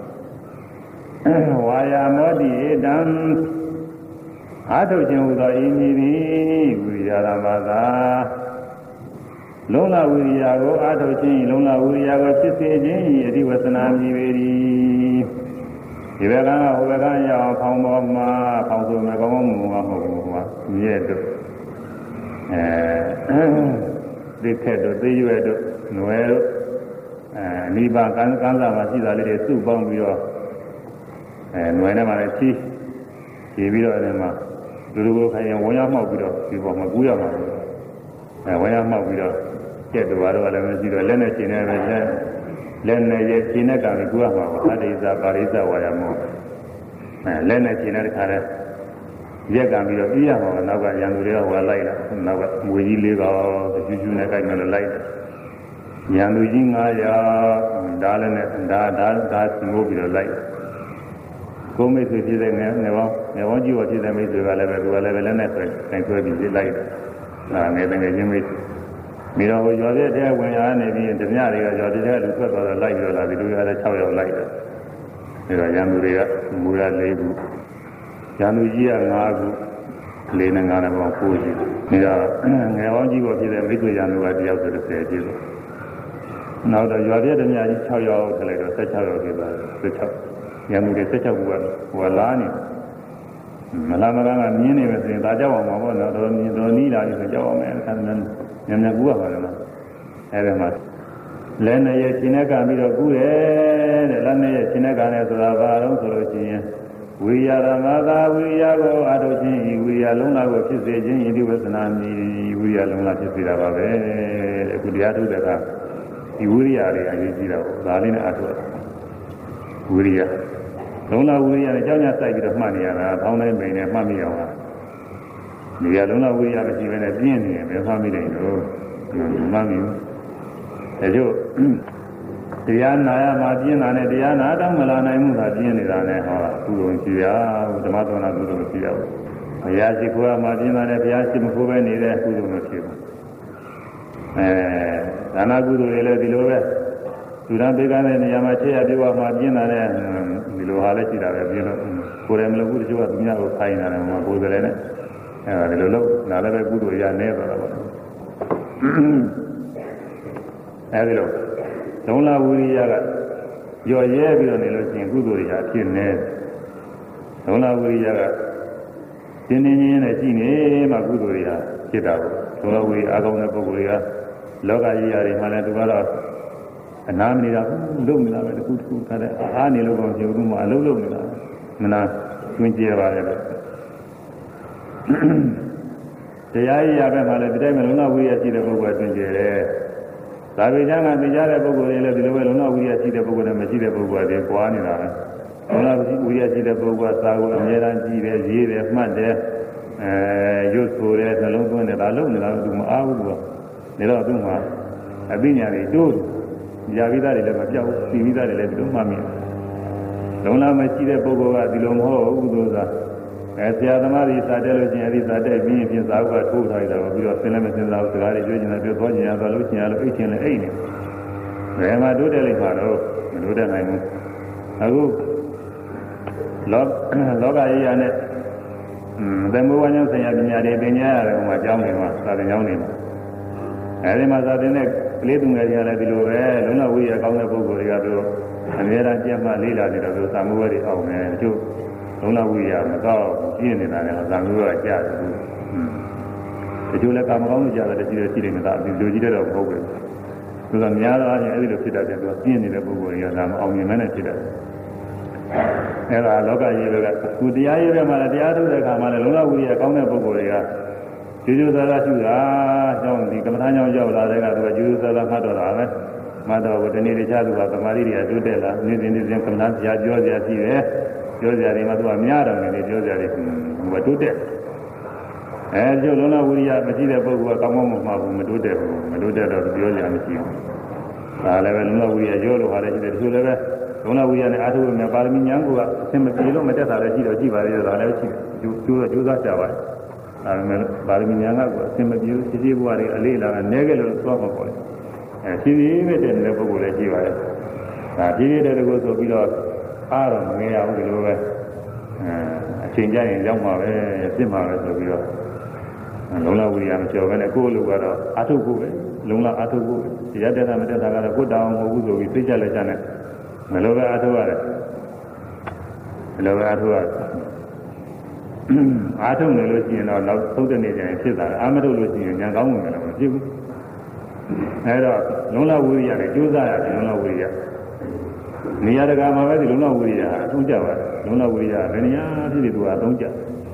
ဝါယမောတိဧတံအာထုတ်ခြင်းဟူသောဤမည်သည်ဝိရိယဓမ္မသာလုံးလဝိရိယကိုအာထုတ်ခြင်းလုံးလဝိရိယကိုဖြစ်စေခြင်းဤအဓိဝသနာမည်ပေ၏ဒီဘက်ကဟိုဘက်ကရောက်ဖောင်းပေါ်မှာဖောင်းဆိုမယ်ကောင်းကောင်းမွန်မွန်မဟုတ်ဘူးကွာမြဲတို့အဲဒီခက်တို့သိရွယ်တို့နွယ်တို့အဲနိဗ္ဗာန်ကံကံစားမှာရှိတာလေးတွေစုပေါင်းပြီးတော့အဲနွယ်ထဲမှာလည်းချီးချီးပြီးတော့အဲဒီမှာလူလူကိုခိုင်ရင်ဝန်းရမှောက်ပြီးတော့ဒီပေါ်မှာကူးရမှာအဲဝန်းရမှောက်ပြီးတော့ကျက်တော်တော့လည်းမရှိတော့လက်နဲ့ရှင်နေပဲလက်လက်နဲ့ရဲ့ရှင်တဲ့ကံကိုကူးရမှာပါအတ္တိဇာပါရိဇဝါယမောအဲလက်နဲ့ရှင်တဲ့ခါလဲရက်ကံပြီးတော့ပြီးရမှာနောက်ကရန်သူတွေကဟိုလိုက်လာနောက်ကငွေကြီးလေးကကျူးကျူးနဲ့ကြိုက်မှလည်းလိုက်ရန်သူကြီး900ဒါလည်းနဲ့ဒါဒါဒါစီမိုးပြီးတော့လိုက်ကိုမိတ်ဆွေဖြစ်တဲ့ငယ်ငယ်ပေါင်းငယ်ပေါင်းကြီးပေါ်ဖြစ်တဲ့မိတ်ဆွေကလည်းပဲသူကလည်းပဲလက်နဲ့ဆွဲတိုင်ဆွဲပြီးလိုက်တယ်။အဲငယ်ငယ်ချင်းမိတ်မိတော့ရွာပြတဲ့ဝင်ရနေပြီးဓမြတွေကရွာပြတဲ့လူထွက်သွားတော့လိုက်ပြီးတော့လာပြီးလူရတဲ့6ယောက်လိုက်တယ်။အဲတော့ရန်သူတွေကမူရ၄ခုရန်သူကြီးက5ခု၄နဲ့5နဲ့ပေါင်း9ခု။ဒါငယ်ပေါင်းကြီးပေါ်ဖြစ်တဲ့မိတ်ဆွေရန်သူကတယောက်ဆို30ပြည့်တယ်။နောက်တော့ရွာပြတဲ့ဓမြကြီး6ယောက်ထည့်လိုက်တော့16ယောက်ဖြစ်သွားတယ်16 ရန်သူတွေဆက်ချက်ကူကဟိုလာနေမလာမကကမြင်းနေပဲဆိုရင်ဒါကြောက်အောင်ပါဘောနော်တော်တော်နီးလာပြီဆိုကြောက်အောင်မယ်ဆန်းဆန်းညံ့ညံ့ကူရပါလားအဲဒီမှာလဲနဲ့ရဲ့ရှင်နဲ့ကပြီးတော့ကူးတယ်တဲ့လက်နဲ့ရဲ့ရှင်နဲ့ကလည်းဆိုတာဘာလို့ဆိုလို့ရှိရင်ဝိရရမသာဝိရကိုအထုတ်ခြင်းဤဝိရလုံးလာကိုဖြစ်စေခြင်းဤဒီဝသနာမီဝိရလုံးလာဖြစ်စေတာပါပဲတဲ့အခုတရားထုတ်တဲ့အခါဒီဝိရိယတွေအရေးကြီးတာကိုဒါလေးနဲ့အထုတ်ဝိရိယလုံးလာဝိရိယနဲ့ကြောင်းညစိုက်ပြီးတော့မှတ်နေရတာဖောင်းတိုင်းပိန်နဲ့မှတ်မိအောင်လားဒီရလုံးလာဝိရိယမရှိဘဲနဲ့ပြင်းနေရင်ဘယ်မှတ်မိနိုင်လို့မှတ်မိဘူးဒါကြောင့်တရားနာရမှာပြင်းတာနဲ့တရားနာတော့မလာနိုင်ဘူးသာပြင်းနေတာနဲ့ဟောသူ့လိုရှိရဓမ္မသောနာသူ့လိုရှိရဘူးဘုရားရှိခိုးရမှာပြင်းတာနဲ့ဘုရားရှိမခိုးပဲနေတဲ့သူ့လိုမရှိဘူးအဲဒါနာကုသိုလ်တွေလည်းဒီလိုပဲသူရန်ပေကတဲ့နေရာမှာချက်ရပြေဝမှာပြင်းတာနဲ့ဒီလိုဟာလည်းရှိတာပဲပြင်းလို့ကိုယ်လည်းမလုပ်ဘူးတချို့ကသူများကိုခိုင်းနေတာလည်းမှာကိုယ်စလည်းနဲ့အဲဒီလိုလုပ်ဒါလည်းပဲကုသိုလ်ရနေသွားတာပေါ့အဲဒီလိုသုံးလဝိရိယကကြော်ရဲပြီးတော့နေလို့ရှိရင်ကုသိုလ်တွေဟာဖြစ်နေသုံးလဝိရိယကတင်းတင်းချင်းနဲ့ရှိနေမှကုသိုလ်တွေဟာဖြစ်တာပေါ့သုံးလဝိရိယအကောင်းတဲ့ပုဂ္ဂိုလ်တွေကလောကကြီးရာတွေမှာလည်းသူကတော့အနာမနေတာလုံးနေတာပဲတခုတခုခါတဲ့အားနေလို့ကောင်းချင်ဘူးမှအလုံးလုံးနေတာမနာတွင်ကြရပါရဲ့ပဲတရားကြီးရပဲမှလည်းဒီတိုင်းမလုံးဝဝိရိယရှိတဲ့ပုဂ္ဂိုလ်တွင်ကြတယ်သာဝေကျမ်းကသိကြတဲ့ပုဂ္ဂိုလ်တွေလည်းဒီလိုပဲလုံးဝဝိရိယရှိတဲ့ပုဂ္ဂိုလ်နဲ့မရှိတဲ့ပုဂ္ဂိုလ်တွေပွားနေတာပဲလုံးဝဝိရိယရှိတဲ့ပုဂ္ဂိုလ်ကသာဝေအမြဲတမ်းကြည့်တယ်ရေးတယ်မှတ်တယ်အဲရွတ်ဆိုတယ်နှလုံးသွင်းတယ်ဒါလုံးနေတာသူမအားဘူးသူကဒါတော့သူ့မှာအပညာတွေတိုးရာဝိသားတွေလည်းမပြောက်ဘူးသီဝိသားတွေလည်းဒီလိုမှတ်မိတယ်လုံးဝမရှိတဲ့ပုဂ္ဂိုလ်ကဒီလိုမဟုတ်ဘူးသူကအဲဆရာသမားတွေစာတက်လို့ချင်းအဲဒီစာတက်ပြီးရင်ပြင်စာအုပ်ကထိုးထားရတာပြီးတော့ဆင်းလည်းမဆင်းစားဘူးစကားတွေပြောချင်တာပြောသွားချင်ရသွားလို့ချင်ရလို့အိတ်ချင်လည်းအိတ်နေဘယ်မှာတိုးတက်လိမ့်မှာတော့မတိုးတက်နိုင်ဘူးအခုလောလောကကြီးရနဲ့သမုဝါညောဆရာပညာတွေသင်ကြားရတယ်ဟိုမှာကျောင်းတွေမှာစာသင်ကျောင်းတွေမှာအဲဒီမှာစာသင်တဲ့ကလေးသူငယ်တွေကလည်းဒီလိုပဲလုံးဝဝိရကောင်းတဲ့ပုဂ္ဂိုလ်တွေကပြောအများအားကျက်မှလေးလာနေတော့သာမဝဲတွေအောင်တယ်တချို့လုံးဝဝိရမတော့ပြင်းနေတာလည်းသာမဝဲကကြားတယ်တချို့လည်းကာမကောင်းလို့ကြားတယ်တချို့လည်းရှိတယ်မသားဒီလိုကြီးတော့မဟုတ်ဘူးသူကများတော့အဲ့ဒီလိုဖြစ်တတ်တယ်သူကပြင်းနေတဲ့ပုဂ္ဂိုလ်တွေကသာမအောင်မြင်မဲနဲ့ဖြစ်တယ်အဲ့ဒါလောကကြီးတွေကသူတရားရေးထဲမှာလည်းတရားထုတ်တဲ့အခါမှာလည်းလုံးဝဝိရကောင်းတဲ့ပုဂ္ဂိုလ်တွေကကျေကျိုးသာသာရှိတာကြောင့်ဒီကမ္မထာကြောင့်ရောက်လာတဲ့ကသူကကျေကျိုးသာသာမှတ်တော့တာပဲမှတ်တော့ဒီနေ့တခြားသူကသမာဓိတွေကတိုးတက်လာနေ့စဉ်နေ့စဉ်ကမ္မထာဆရာပြောစရာရှိတယ်ပြောစရာတွေမှသူကများတယ်လေပြောစရာတွေဟိုကတိုးတက်အဲကျိုးလုံးဝဝိရိယမရှိတဲ့ပုဂ္ဂိုလ်ကကောင်းကောင်းမမှဘူးမတိုးတက်ဘူးမတိုးတက်တော့ပြောစရာမရှိဘူးဒါလည်းပဲလုံးဝဝိရိယရောလို့ဟာလည်းရှိတယ်သူလည်းပဲလုံးဝဝိရိယနဲ့အားထုတ်ရမယ်ပါရမီဉာဏ်ကိုကအဆင်မပြေလို့မတက်တာလည်းရှိတော့ရှိပါသေးတယ်ဒါလည်းရှိတယ်ကျိုးကျိုးတော့ကျိုးစားကြပါတယ်ဒါပေမဲ့ပါရမီဉာဏ်ကအဆင်မပြေဘူးရှိရှိဘဝတွေအလေးလာနေကြလို့သွားမှာပေါ့လေအဲရှိရှိပဲတဲ့တဲ့ပုဂ္ဂိုလ်လည်းရှိပါတယ်ဒါရှိရှိတဲ့ကိုဆိုပြီးတော့အားတော့မငယ်ရဘူးဒီလိုပဲအဲအချိန်ကြရင်ရောက်မှာပဲပြစ်မှာပဲဆိုပြီးတော့လုံးဝဝိရိယမကျော်ပဲနဲ့ကိုယ့်လူကတော့အာထုပ်ဖို့ပဲလုံးဝအာထုပ်ဖို့တရားတက်တာမတက်တာကတော့ကိုယ်တောင်းမဟုတ်ဘူးဆိုပြီးသိကြလက်ချနဲ့မလိုပဲအာထုပ်ရတယ်မလိုပဲအာထုပ်ရတယ်အာထုပ်နေလို့ရှိရင်တော့နောက်သုံးတဲ့နေ့ကျရင်ဖြစ်တာအာမထုပ်လို့ရှိရင်ဉာဏ်ကောင်းဝင်တယ်မဖြစ်ဘူးအဲတော့လုံးဝဝိရိယနဲ့ကြိုးစားရတယ်လုံးဝဝိရိယနေရာတကာမှာပဲဒီလုံးဝဝိရိယအသုံးကျပါတယ်လုံးဝဝိရိယဘယ်နေရာဖြစ်ဖြစ်သူကအသုံးကျ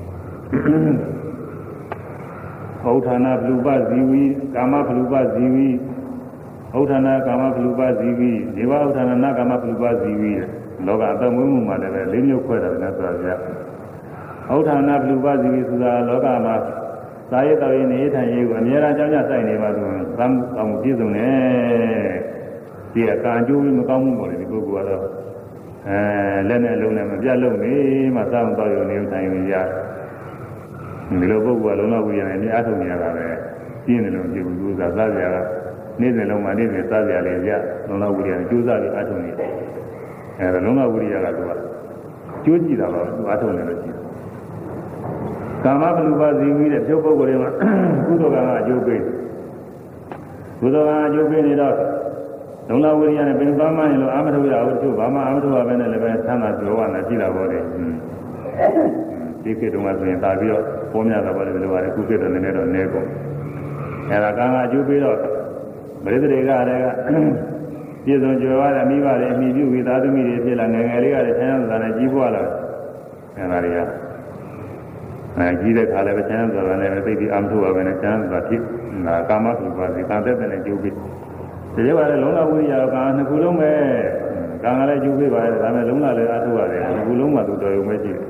ဩဌာနာဘလူပဇီဝီကာမဘလူပဇီဝီဩဌာနာကာမဘလူပဇီဝီဒေဝဩဌာနာနာကာမဘလူပဇီဝီလောကအတ္တမွေးမှုမှာလည်းပဲလေးမျိုးခွဲတယ်နဲ့ဆိုတာပြဩဌာနာဘလူပဇီဝီဆိုတာလောကမှာသာယတော်ရင်နေထိုင်ရေးကိုအများအားကြောင်းကြစိုက်နေပါဆိုရင်သံကောင်းပြည့်စုံတယ်ဒီကကံကြိုးမကောင်းမှုပေါ့လေဒီပုဂ္ဂိုလ်ကတော့အဲလက်နဲ့လုံးနဲ့မပြတ်လုံးနေမှစောင့်တော့ရုံနေထိုင်ရဒီလိုပုဂ္ဂိုလ်ကလုံးဝဝိရိယနဲ့အားထုတ်နေရတာပဲပြင်းတယ်လို့ကြည့်ဘူးသူကစားကြရတာနေ့စဉ်လုံးမှနေ့စဉ်စားကြရလေကြလုံးဝဝိရိယနဲ့ကြိုးစားပြီးအားထုတ်နေတယ်အဲဒါလုံးဝဝိရိယကသူကကြိုးကြည့်တာတော့သူအားထုတ်နေလို့ရှိတယ်ကာမဘလူပဇီဝီတဲ့ပြုတ်ပုဂ္ဂိုလ်တွေမှာကုသိုလ်ကံကအကျိုးပေးကုသိုလ်ကံအကျိုးပေးနေတော့လုံလဝိရိယနဲ့ပင်သွားမှရင်လို့အာမထုရအောင်သူဘာမှအာမထုရပဲနဲ့လည်းပဲသမ်းသာပြောရတာရှိတာပေါ့လေဒီခေတ်တုန်းကဆိုရင်ဒါပြီးတော့ပေါ်များတာပေါ့လေဒီလိုပါလေခုခေတ်တော့နည်းနည်းတော့နည်းကုန်အဲဒါကံကအကျိုးပေးတော့ပရိသေတွေကလည်းပြည့်စုံကြွယ်ဝတဲ့မိဘတွေအမိပြုပြီးသာသမီတွေဖြစ်လာငယ်ငယ်လေးကလည်းဆန်းဆန်းသာသာနဲ့ကြီးပွားလာအဲဒါတွေကအဲကြီးတဲ့ခါလည်းပဲဆန်းဆန်းသာသာနဲ့ပဲသိပြီးအာမထုရပဲနဲ့ဆန်းဆန်းသာဖြစ်ဒါကာမစုပါစီကံသက်တဲ့နဲ့ကျိုးပြီးဒီလိုပါလေလုံးလဝိရိယကံနှစ်ခုလုံးပဲကံကလည်းကျိုးပေးပါတယ်ဒါပေမဲ့လုံးလလည်းအားထုတ်ရတယ်နှစ်ခုလုံးမှသူတော်ရုံပဲရှိတယ်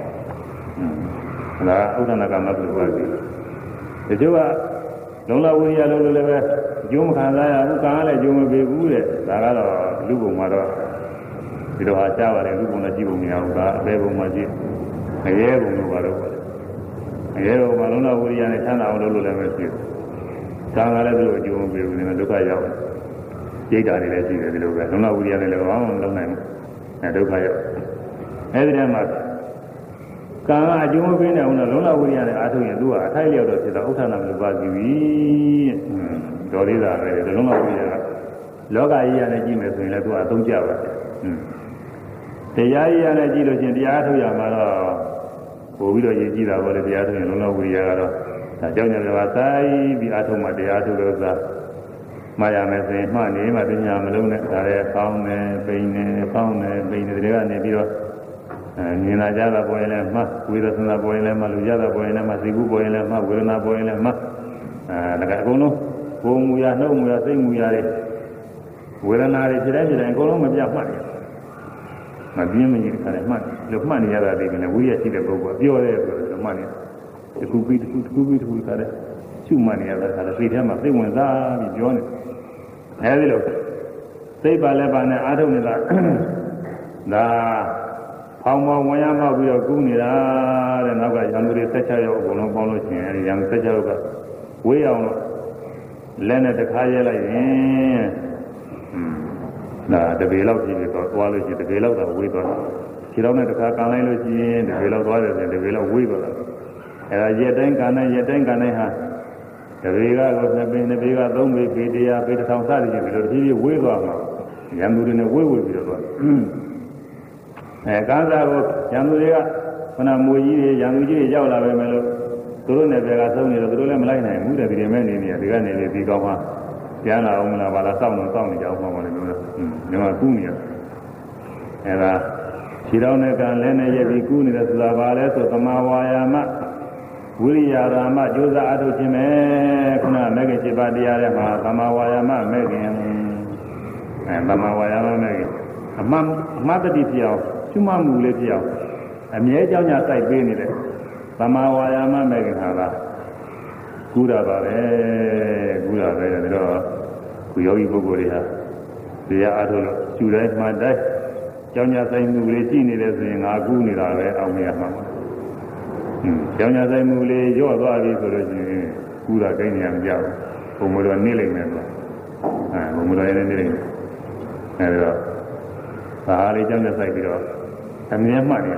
ဒါဥဒ္ဒနာကမပြုပါဘူးဒီကျိုးကလုံးလဝိရိယလုံးလို့လည်းပဲကျိုးမခံစားရဘူးကံကလည်းကျိုးမပေးဘူးတဲ့ဒါကတော့လူပုံမှာတော့ဒီလိုဟာရှားပါတယ်လူပုံနဲ့ကြည့်ပုံမရဘူးကအပေပုံမှာကြည့်အရဲပုံလို့ပါတော့အရဲပုံမှာလုံးလဝိရိယနဲ့ချမ်းသာအောင်လုပ်လို့လည်းမရှိဘူးကံကလည်းသူ့အကျိုးမပေးဘူးနည်းဒုက္ခရောက်ရိတ်တာတွေလည်းရှိတယ်ဒီလိုပဲလုံးလဝိရိယနဲ့လည်းဘာမှမလုပ်နိုင်ဘူးအဲဒုက္ခရောက်အဲဒီတည်းမှာကံကအကျိုးမပေးနိုင်ဘူးတော့လုံးလဝိရိယနဲ့အားထုတ်ရင်သူကအထိုက်လျောက်တော့ဖြစ်တော့ဥဋ္ဌာဏမလို့ပါစီပြီတော်သေးတာပဲလုံးလဝိရိယကလောကကြီးရနဲ့ကြည့်မယ်ဆိုရင်လည်းသူကအသုံးကျပါတယ်တရားကြီးရနဲ့ကြည့်လို့ချင်းတရားထုတ်ရမှာတော့ပို့ပြီးတော့ရည်ကြည့်တာပေါ့လေတရားထုတ်ရင်လုံးလဝိရိယကတော့ဒါကြောင့်ညမှာဆိုင်ပြီးအားထုတ်မှတရားထုတ်လို့သာမှားရမယ်ဆိုရင်မှတ်နေမှပညာမလုံးနဲ့ဒါလည်းပေါင်းနေပိန်နေပေါင်းနေပိန်နေတွေကနေပြီးတော့အဲမြင်လာကြတာပေါ်ရင်လည်းမှတ်ဝေဒနာပေါ်ရင်လည်းမှတ်လူကြတာပေါ်ရင်လည်းမှတ်စိတ်ကူးပေါ်ရင်လည်းမှတ်ဝေဒနာပေါ်ရင်လည်းမှတ်အဲဒါကအကုန်လုံးဘုံမူရနှုတ်မူရစိတ်မူရတွေဝေဒနာတွေဖြစ်တဲ့ဖြစ်တဲ့အကုန်လုံးမပြတ်မှတ်တယ်မပြင်းမကြီးခါတယ်မှတ်လို့မှတ်နေရတာဒီကနေ့ဝိရရှိတဲ့ပုဂ္ဂိုလ်ပြောတဲ့ဆိုတော့မှတ်နေတခုပြီးတခုတခုပြီးတခုခါတယ်ရှုမှတ်နေရတာခါတယ်စိတ်ထဲမှာစိတ်ဝင်စားပြီးပြောနေအဲဒီလိုစိတ်ပါလဲပါနဲ့အားထုတ်နေတာဒါဖောင်းမောင်းဝင်ရမောက်ပြီးတော့ကူးနေတာတဲ့နောက်ကရံသူတွေဆက်ချရောက်အကုန်လုံးပေါင်းလို့ရှိရင်အဲဒီရံဆက်ချရောက်ကဝေးအောင်လို့လက်နဲ့တစ်ခါရဲလိုက်ရင်ဒါတပေလောက်ကြည့်ပြီးတော့သွားလို့ရှိရင်တပေလောက်တော့ဝေးသွားတယ်ခြေထောက်နဲ့တစ်ခါကန်လိုက်လို့ရှိရင်တပေလောက်သွားတယ်ဆိုရင်တပေလောက်ဝေးသွားတယ်အဲဒါရက်တိုင်းကန်တိုင်းရက်တိုင်းကန်တိုင်းဟာတပေကကိုနှစ်ပေနှစ်ပေကသုံးပေပေတရားပေတစ်ထောင်စသည်ဖြင့်ဒီလိုတဖြည်းဖြည်းဝေးသွားမှာရံသူတွေနဲ့ဝေးဝေးပြီးတော့သွားအဲကားစားကိုရံသူတွေကခဏမွေကြီးတွေရံသူကြီးတွေရောက်လာပဲမယ်လို့သူတို့နဲ့ပဲကသုံးနေတော့သူတို့လည်းမလိုက်နိုင်ဘူးတဲ့ဒီမဲ့နေနေဒီကနေနေဒီကောင်းမှပြန်လာအောင်မလားပါလားစောင့်တော့စောင့်နေကြအောင်မှမလို့မျိုးလို့ဒီမှာကူးနေရအဲဒါခြေတော်နဲ့ကလဲနဲ့ရက်ပြီးကူးနေတယ်ဆိုတာပါလဲဆိုသမာဝါယာမဝိရိယရာမကြိုးစားအထုတ်ခြင်းပဲခုနမဂ္ဂင်7ပါးတရားထဲမှာသမာဝါယာမမဂ္ဂင်အဲသမာဝါယာမမဂ္ဂင်အမှန်အမှတ်တတိဖြစ်အောင်ကျွမ်းမှုလေးဖြစ်အောင်အမြဲကြောင်းညာစိုက်ပေးနေတဲ့သမာဝါယာမမဂ္ဂင်ဟာလားကူးတာပါပဲကူးတာပဲဒါတော့ခုယောဂီပုဂ္ဂိုလ်တွေဟာတရားအထုတ်လို့ကျူတိုင်းမှတိုင်းကြောင်းညာစိုက်မှုလေးကြည့်နေတယ်ဆိုရင်ငါကူးနေတာပဲအောင်မရမှာကျောင်းညာဆိုင်မှုလေးရော့သွားပြီဆိုလို့ရှိရင်ကူတာကိန်းညာမကြောက်ဘုံမတော်နေလိမ့်မယ်ဆိုအဲဘုံမတော်နေနေလိမ့်မယ်အဲဒါဒါဟာလေးကျောင်းညာဆိုင်ပြီးတော့အမြဲမှတ်နေ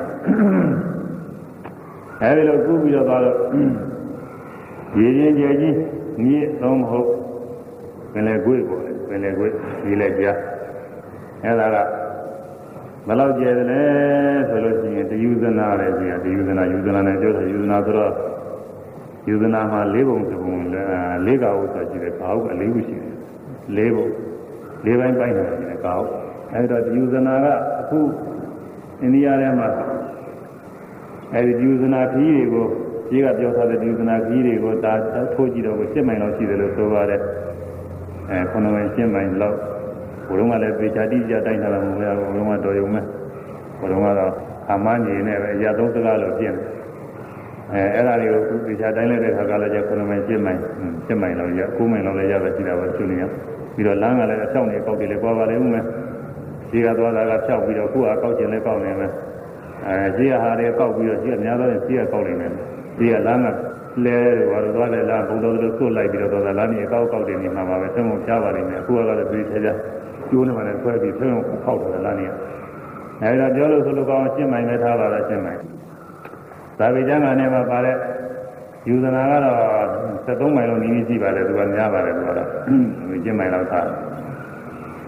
အဲဒီလိုကူပြီးတော့သွားတော့ရေချင်းကြဲကြီးမြေသုံးမဟုတ်ပင်လေကွေးပေါ့လေပင်လေကွေးဒီလေကြားအဲဒါကဘယ်လောက်ကျဲတယ်လဲဆိုလို့ရှိရင်တယူဇနာလည်းရှိတယ်တယူဇနာယူဇနာနဲ့ပြောတယ်ယူဇနာဆိုတော့ယူဇနာမှာ၄ပုံတစ်ပုံ၄ကဟုဆိုရှိတယ်ကာဟုက၄ခုရှိတယ်၄ပုံ၄ပိုင်းပိုင်းနေတယ်ကာဟုအဲဒီတော့ယူဇနာကအခုအိန္ဒိယထဲမှာအဲဒီယူဇနာခီးတွေကိုကြီးကပြောထားတဲ့ယူဇနာခီးတွေကိုဒါထိုးကြည့်တော့ကိုရှင်းမိုင်လောက်ရှိတယ်လို့ဆိုပါတယ်အဲခုနကရှင်းမိုင်လောက်ဘုရုံးကလည်းပေချာတိကြတိုင်းထားတာမဟုတ်ဘူးဘုရုံးကတော်ရုံပဲဘုရုံးကတော့အမှန်ကြီးနဲ့ပဲအရာသုံးစကားလို့ပြင်အဲအဲ့ဒါတွေကိုပေချာတိုင်းလိုက်တဲ့ခါကလည်းကျခုနမိုင်ရှင်းမိုင်ရှင်းမိုင်လောက်ရကိုးမိုင်လောက်လည်းရပဲရှိတာပဲသူနေရပြီးတော့လမ်းကလည်းအဖြောက်နေပေါက်တယ်လေပွားပါလေဦးမယ်ခြေကသွားတာကဖြောက်ပြီးတော့ခုကကောက်ကျင်လဲကောက်နေမယ်အဲခြေကဟာတွေကောက်ပြီးတော့ခြေကများတော့ခြေကကောက်နေမယ်ခြေကလမ်းကလဲတော့သွားတယ်လားဘုံတော်တို့ဆွတ်လိုက်ပြီးတော့သွားလမ်းကြီးအကောက်ကောက်တယ်နေမှာပါပဲသုံးဖို့ပြပါလိမ့်မယ်အခုကတော့ပြေးချာချာကျိုးနေမှလည်းဆွဲပြီးသုံးဖို့ခောက်တယ်လမ်းကြီးအဲဒါပြောလို့ဆိုလို့ကောင်းရှင်းမိုင်ပဲထားပါလားရှင်းမိုင်သာဝေကျမ်းကနေမှာပါတဲ့ယူဇနာကတော့73မိုင်လောက်နီးနီးရှိပါတယ်သူကများပါတယ်သူကတော့ရှင်းမိုင်လောက်ထား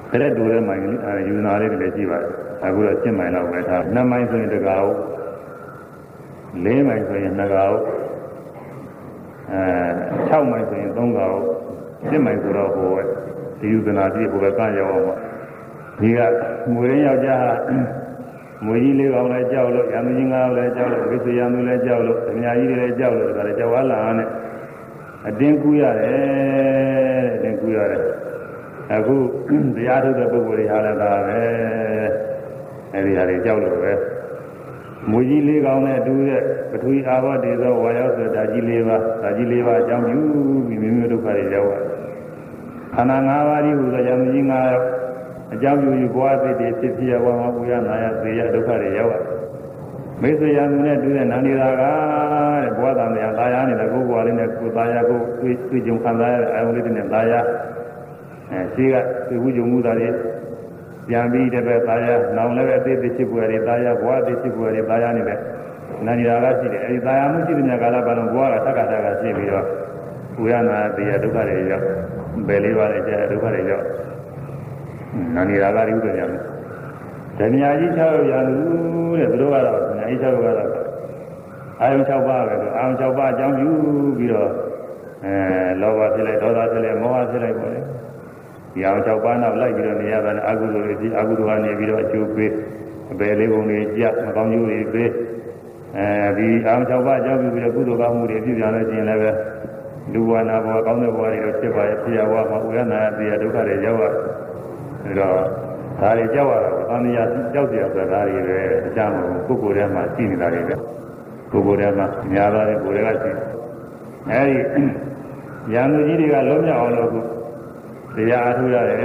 တဲ့တူတဲ့မိုင်ယူနာလေးတွေလည်းရှိပါတယ်အခုတော့ရှင်းမိုင်လောက်ပဲထားနှစ်မိုင်ဆိုရင်တကားဟုတ်လေးမိုင်ဆိုရင်နှစ်ကားဟုတ်အဲ၆မိုင်ဆိုရင်သုံးကားဟုတ်ရှင်းမိုင်ဆိုတော့ဟိုဒီယူနာတိဟိုဘက်ကရောက်အောင်ပေါ့ဒီကငွေရင်းယောက်ျားငွေကြီးလေးကောင်လည်းကြောက်လို့ရံသူကြီးငါးလည်းကြောက်လို့ဝိသေယံသူလည်းကြောက်လို့အများကြီးတွေလည်းကြောက်လို့ဒါလည်းကြောက်လာတာနဲ့အတင်းကူးရတယ်အတင်းကူးရတယ်အခုတရားထုတ်တဲ့ပုဂ္ဂိုလ်တွေဟာလည်းဒါပဲအဲဒီဟာတွေကြောက်လို့ပဲမွေကြီးလေးကောင်နဲ့တူတဲ့ပထဝီအာဘောတေသောဝါယောဆိုဓာကြီးလေးပါဓာကြီးလေးပါအကြောင်းပြုပြီးမိမိဒုက္ခတွေရောက်ရတယ်ခန္ဓာ၅ပါးဒီဟူသောယံကြီး၅ယောက်အကြောင်းပြုယူဘဝသိတည်ဖြစ်ဖြစ်ရဝါမပူရနာရသေရဒုက္ခတွေရောက်ရတယ်မိတ်ဆွေယံသူနဲ့တူတဲ့နန္ဒီသာကတဲ့ဘဝတန်တရားသာယာနေတဲ့ကိုယ်ဘဝလေးနဲ့ကိုယ်သာယာကိုတွေ့တွေ့ကြုံခံစားရတဲ့အာယုန်လေးတွေနဲ့သာယာအဲရှိကသိဝုကြုံမှုသားတွေပြန်ပြီးတဲ့ပဲသာယာနောင်လည်းပဲအသေးသေးဖြစ်ပွားတွေသာယာဘဝသေးဖြစ်ပွားတွေသာယာနေတဲ့နန္ဒီသာကရှိတယ်အဲဒီသာယာမှုရှိတဲ့ညကာလပတ်လုံးဘဝကသက္ကတာကရှိပြီးတော့ပူရနာသေရဒုက္ခတွေရောက်ဘယ်လေးပါးလဲကျဒုက္ခတွေရောက်နန္ဒီသာကရိဥဒ္ဒရာဓမြာကြီး၆ရာလူတဲ့သူတို့ကတော့ဓမြာကြီး၆ကတော့အာယုံ၆ပါးပဲဆိုအာယုံ၆ပါးအကြောင်းပြုပြီးတော့အဲလောဘဖြစ်လိုက်ဒေါသဖြစ်လိုက်မောဟဖြစ်လိုက်ပေါ့လေဒီအာယုံ၆ပါးနောက်လိုက်ပြီးတော့နေရတာနဲ့အကုသိုလ်တွေဒီအကုသိုလ်ကနေပြီးတော့အကျိုးပေးအပယ်လေးပုံတွေကြမကောင်းကျိုးတွေပေးအဲဒီအာယုံ၆ပါးအကြောင်းပြုပြီးတော့ကုသိုလ်ကောင်းမှုတွေပြုပြန်လို့ရှိရင်လည်းပဲလူဝနာဘဝကောင်းတဲ့ဘဝတွေတော့ဖြစ်ပါရဲ့ဖြစ်ရဘဝမှာဥရနာသေရဒုက္ခတွေရောက်ရအဲတော့ဒါတွေကြောက်ရတာကသံဃာကြောက်ကြရဆိုတာတွေပဲအကြောင်းကိုပုဂ္ဂိုလ်ထဲမှာရှိနေတာတွေပဲပုဂ္ဂိုလ်ထဲမှာများပါတယ်ကိုယ်တွေကရှိအဲဒီရန်သူကြီးတွေကလုံးမြောက်အောင်လို့တရားအထူးရတယ်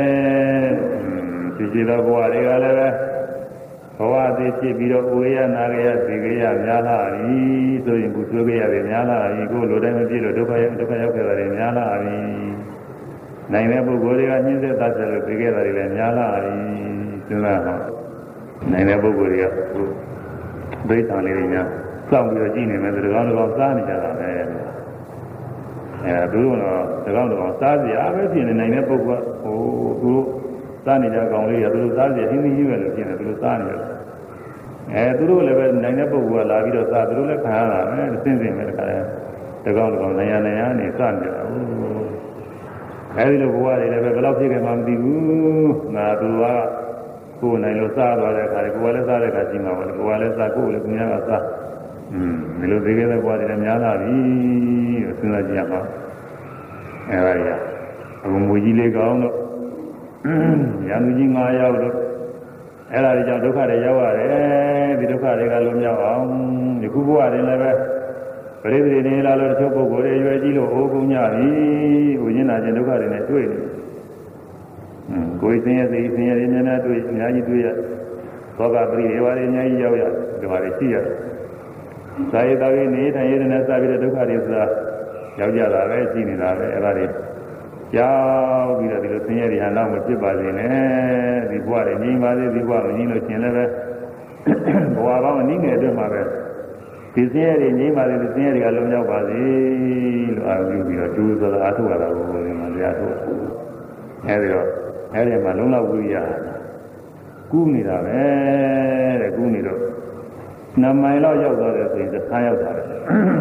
ဒီကြည်တော်ဘဝတွေကလည်းပဲဘဝသေးဖြစ်ပြီးတော့ကိုယ်ရနာရရသိကြရများလာပြီဆိုရင်ကိုယ်ဆွေးကြရတယ်များလာပြီကိုယ်လိုတိုင်းမပြည့်လို့ဒုက္ခရောက်ဒုက္ခရောက်ခဲ့တာတွေများလာပြီနိုင်တဲ့ပုဂ္ဂိုလ်တွေကညှင်းဆက်တတ်တယ်လို့ပြေခဲ့တာတွေလည်းများလာပြီစဉ်းစားတော့နိုင်တဲ့ပုဂ္ဂိုလ်တွေကသူဒိဋ္ဌာန်လေးတွေများစောင့်ပြီးတော့ကြည့်နေမယ်ဆိုတော့ဒီကောင်စားနေကြတာပဲအဲသူတို့ကတော့ဒီကောင်တော့စားစရာပဲဖြစ်နေနိုင်တဲ့ပုဂ္ဂိုလ်ကဟိုသူတို့စားနေကြကောင်လေးကသူတို့စားစရာဟင်းသီးကြီးပဲလို့ဖြစ်နေသူတို့စားနေတယ်အဲသူတို့လည်းပဲနိုင်တဲ့ပုဂ္ဂိုလ်ကလာပြီးတော့စားသူတို့လည်းခံရတာပဲစဉ်းစဉ်ပဲတခါလဲဒီကောင်တော့နိုင်ရနိုင်ရနေစားနေတယ်အဲဒီလိုဘဝတွေလည်းပဲဘယ်လောက်ဖြစ်ခဲ့မှမသိဘူးငါသူကကိုယ်နိုင်လို့စားသွားတဲ့အခါကိုယ်လည်းစားတဲ့အခါရှိမှာပါကိုယ်လည်းစားကိုယ်လည်းကိုယ်ကစားอืมဒီလိုသိခဲ့တဲ့ဘဝတွေလည်းများလာပြီလို့စဉ်းစားကြည့်ရမှာအဲဒါကြီးအခုမူကြီးလေးကောင်းတော့ရံသူကြီး၅ယောက်တော့အဲဒါတွေကြောင့်ဒုက္ခတွေရောက်ရတယ်ဒီဒုက္ခတွေကလွန်မြောက်အောင်ဒီခုဘဝတွေလည်းပဲပရိသေနေလာလို့တချို့ပုဂ္ဂိုလ်တွေရွယ်ကြီးလို့အိုးကုန်ကြပြီဟိုညနာခြင်းဒုက္ခတွေနဲ့တွေ့နေอืมကိုယ်စင်ရဲ့စိတ်စင်ရဲ့ဉာဏ်နဲ့တွေ့အများကြီးတွေ့ရသောကပရိဒေဝတွေအများကြီးရောက်ရဒီမှာရှိရဇာယတော်ကြီးနေထိုင်ရတဲ့နဲ့စပြီးတဲ့ဒုက္ခတွေဆိုတာရောက်ကြတာပဲရှိနေတာပဲအဲ့ဒါတွေရောက်ပြီးတော့ဒီလိုစင်ရဲ့တွေဟာတော့မဖြစ်ပါစေနဲ့ဒီဘဝတွေငြိမ်းပါစေဒီဘဝမငြိမ်းလို့ရှင်လည်းပဲဘဝပေါင်းအနည်းငယ်အတွင်းမှာပဲဒီစင်းရဲတွေငြိမ်းပါလေဒီစင်းရဲတွေကလုံးရောက်ပါစေလို့အားပြုပြီးတော့ကျိုးဆိုတာအားထုတ်ရတာကိုဒီမှာတရားထုတ်အဲဒီတော့အဲဒီမှာလုံးလောက်ဝိရိယကူးနေတာပဲတဲ့ကူးနေတော့နှစ်မိုင်လောက်ရောက်သွားတယ်ဆိုရင်သန်းရောက်တာပဲ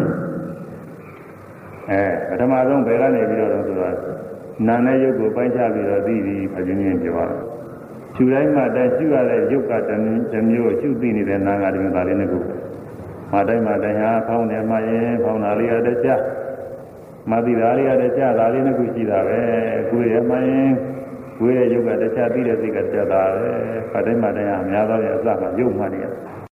အဲပထမဆုံးဘယ်ကနေပြီးတော့ဆိုတော့နာနဲ့ရုပ်ကိုပိုင်းခြားပြီးတော့သိပြီးအချင်းချင်းပြောတာခြူတိုင်းမှာတည်းရှုရတဲ့ရုပ်ကတမျိုးရှုသိနေတဲ့နာကတမျိုးဒါလေးနဲ့ကိုမတိုင်းမှာတရားဖောင်းတယ်မှရင်ဖောင်းတာလေးရတဲ့ကြမသိတာလေးရတဲ့ကြဒါလေးနှစ်ခုရှိတာပဲကိုယ်ရမှရင်ကိုယ်ရဲ့ရုပ်ကတခြားသိတဲ့စိတ်ကတခြားတာပဲမတိုင်းမှာတရားများသောရဲ့အစမှာရုပ်မှနေရ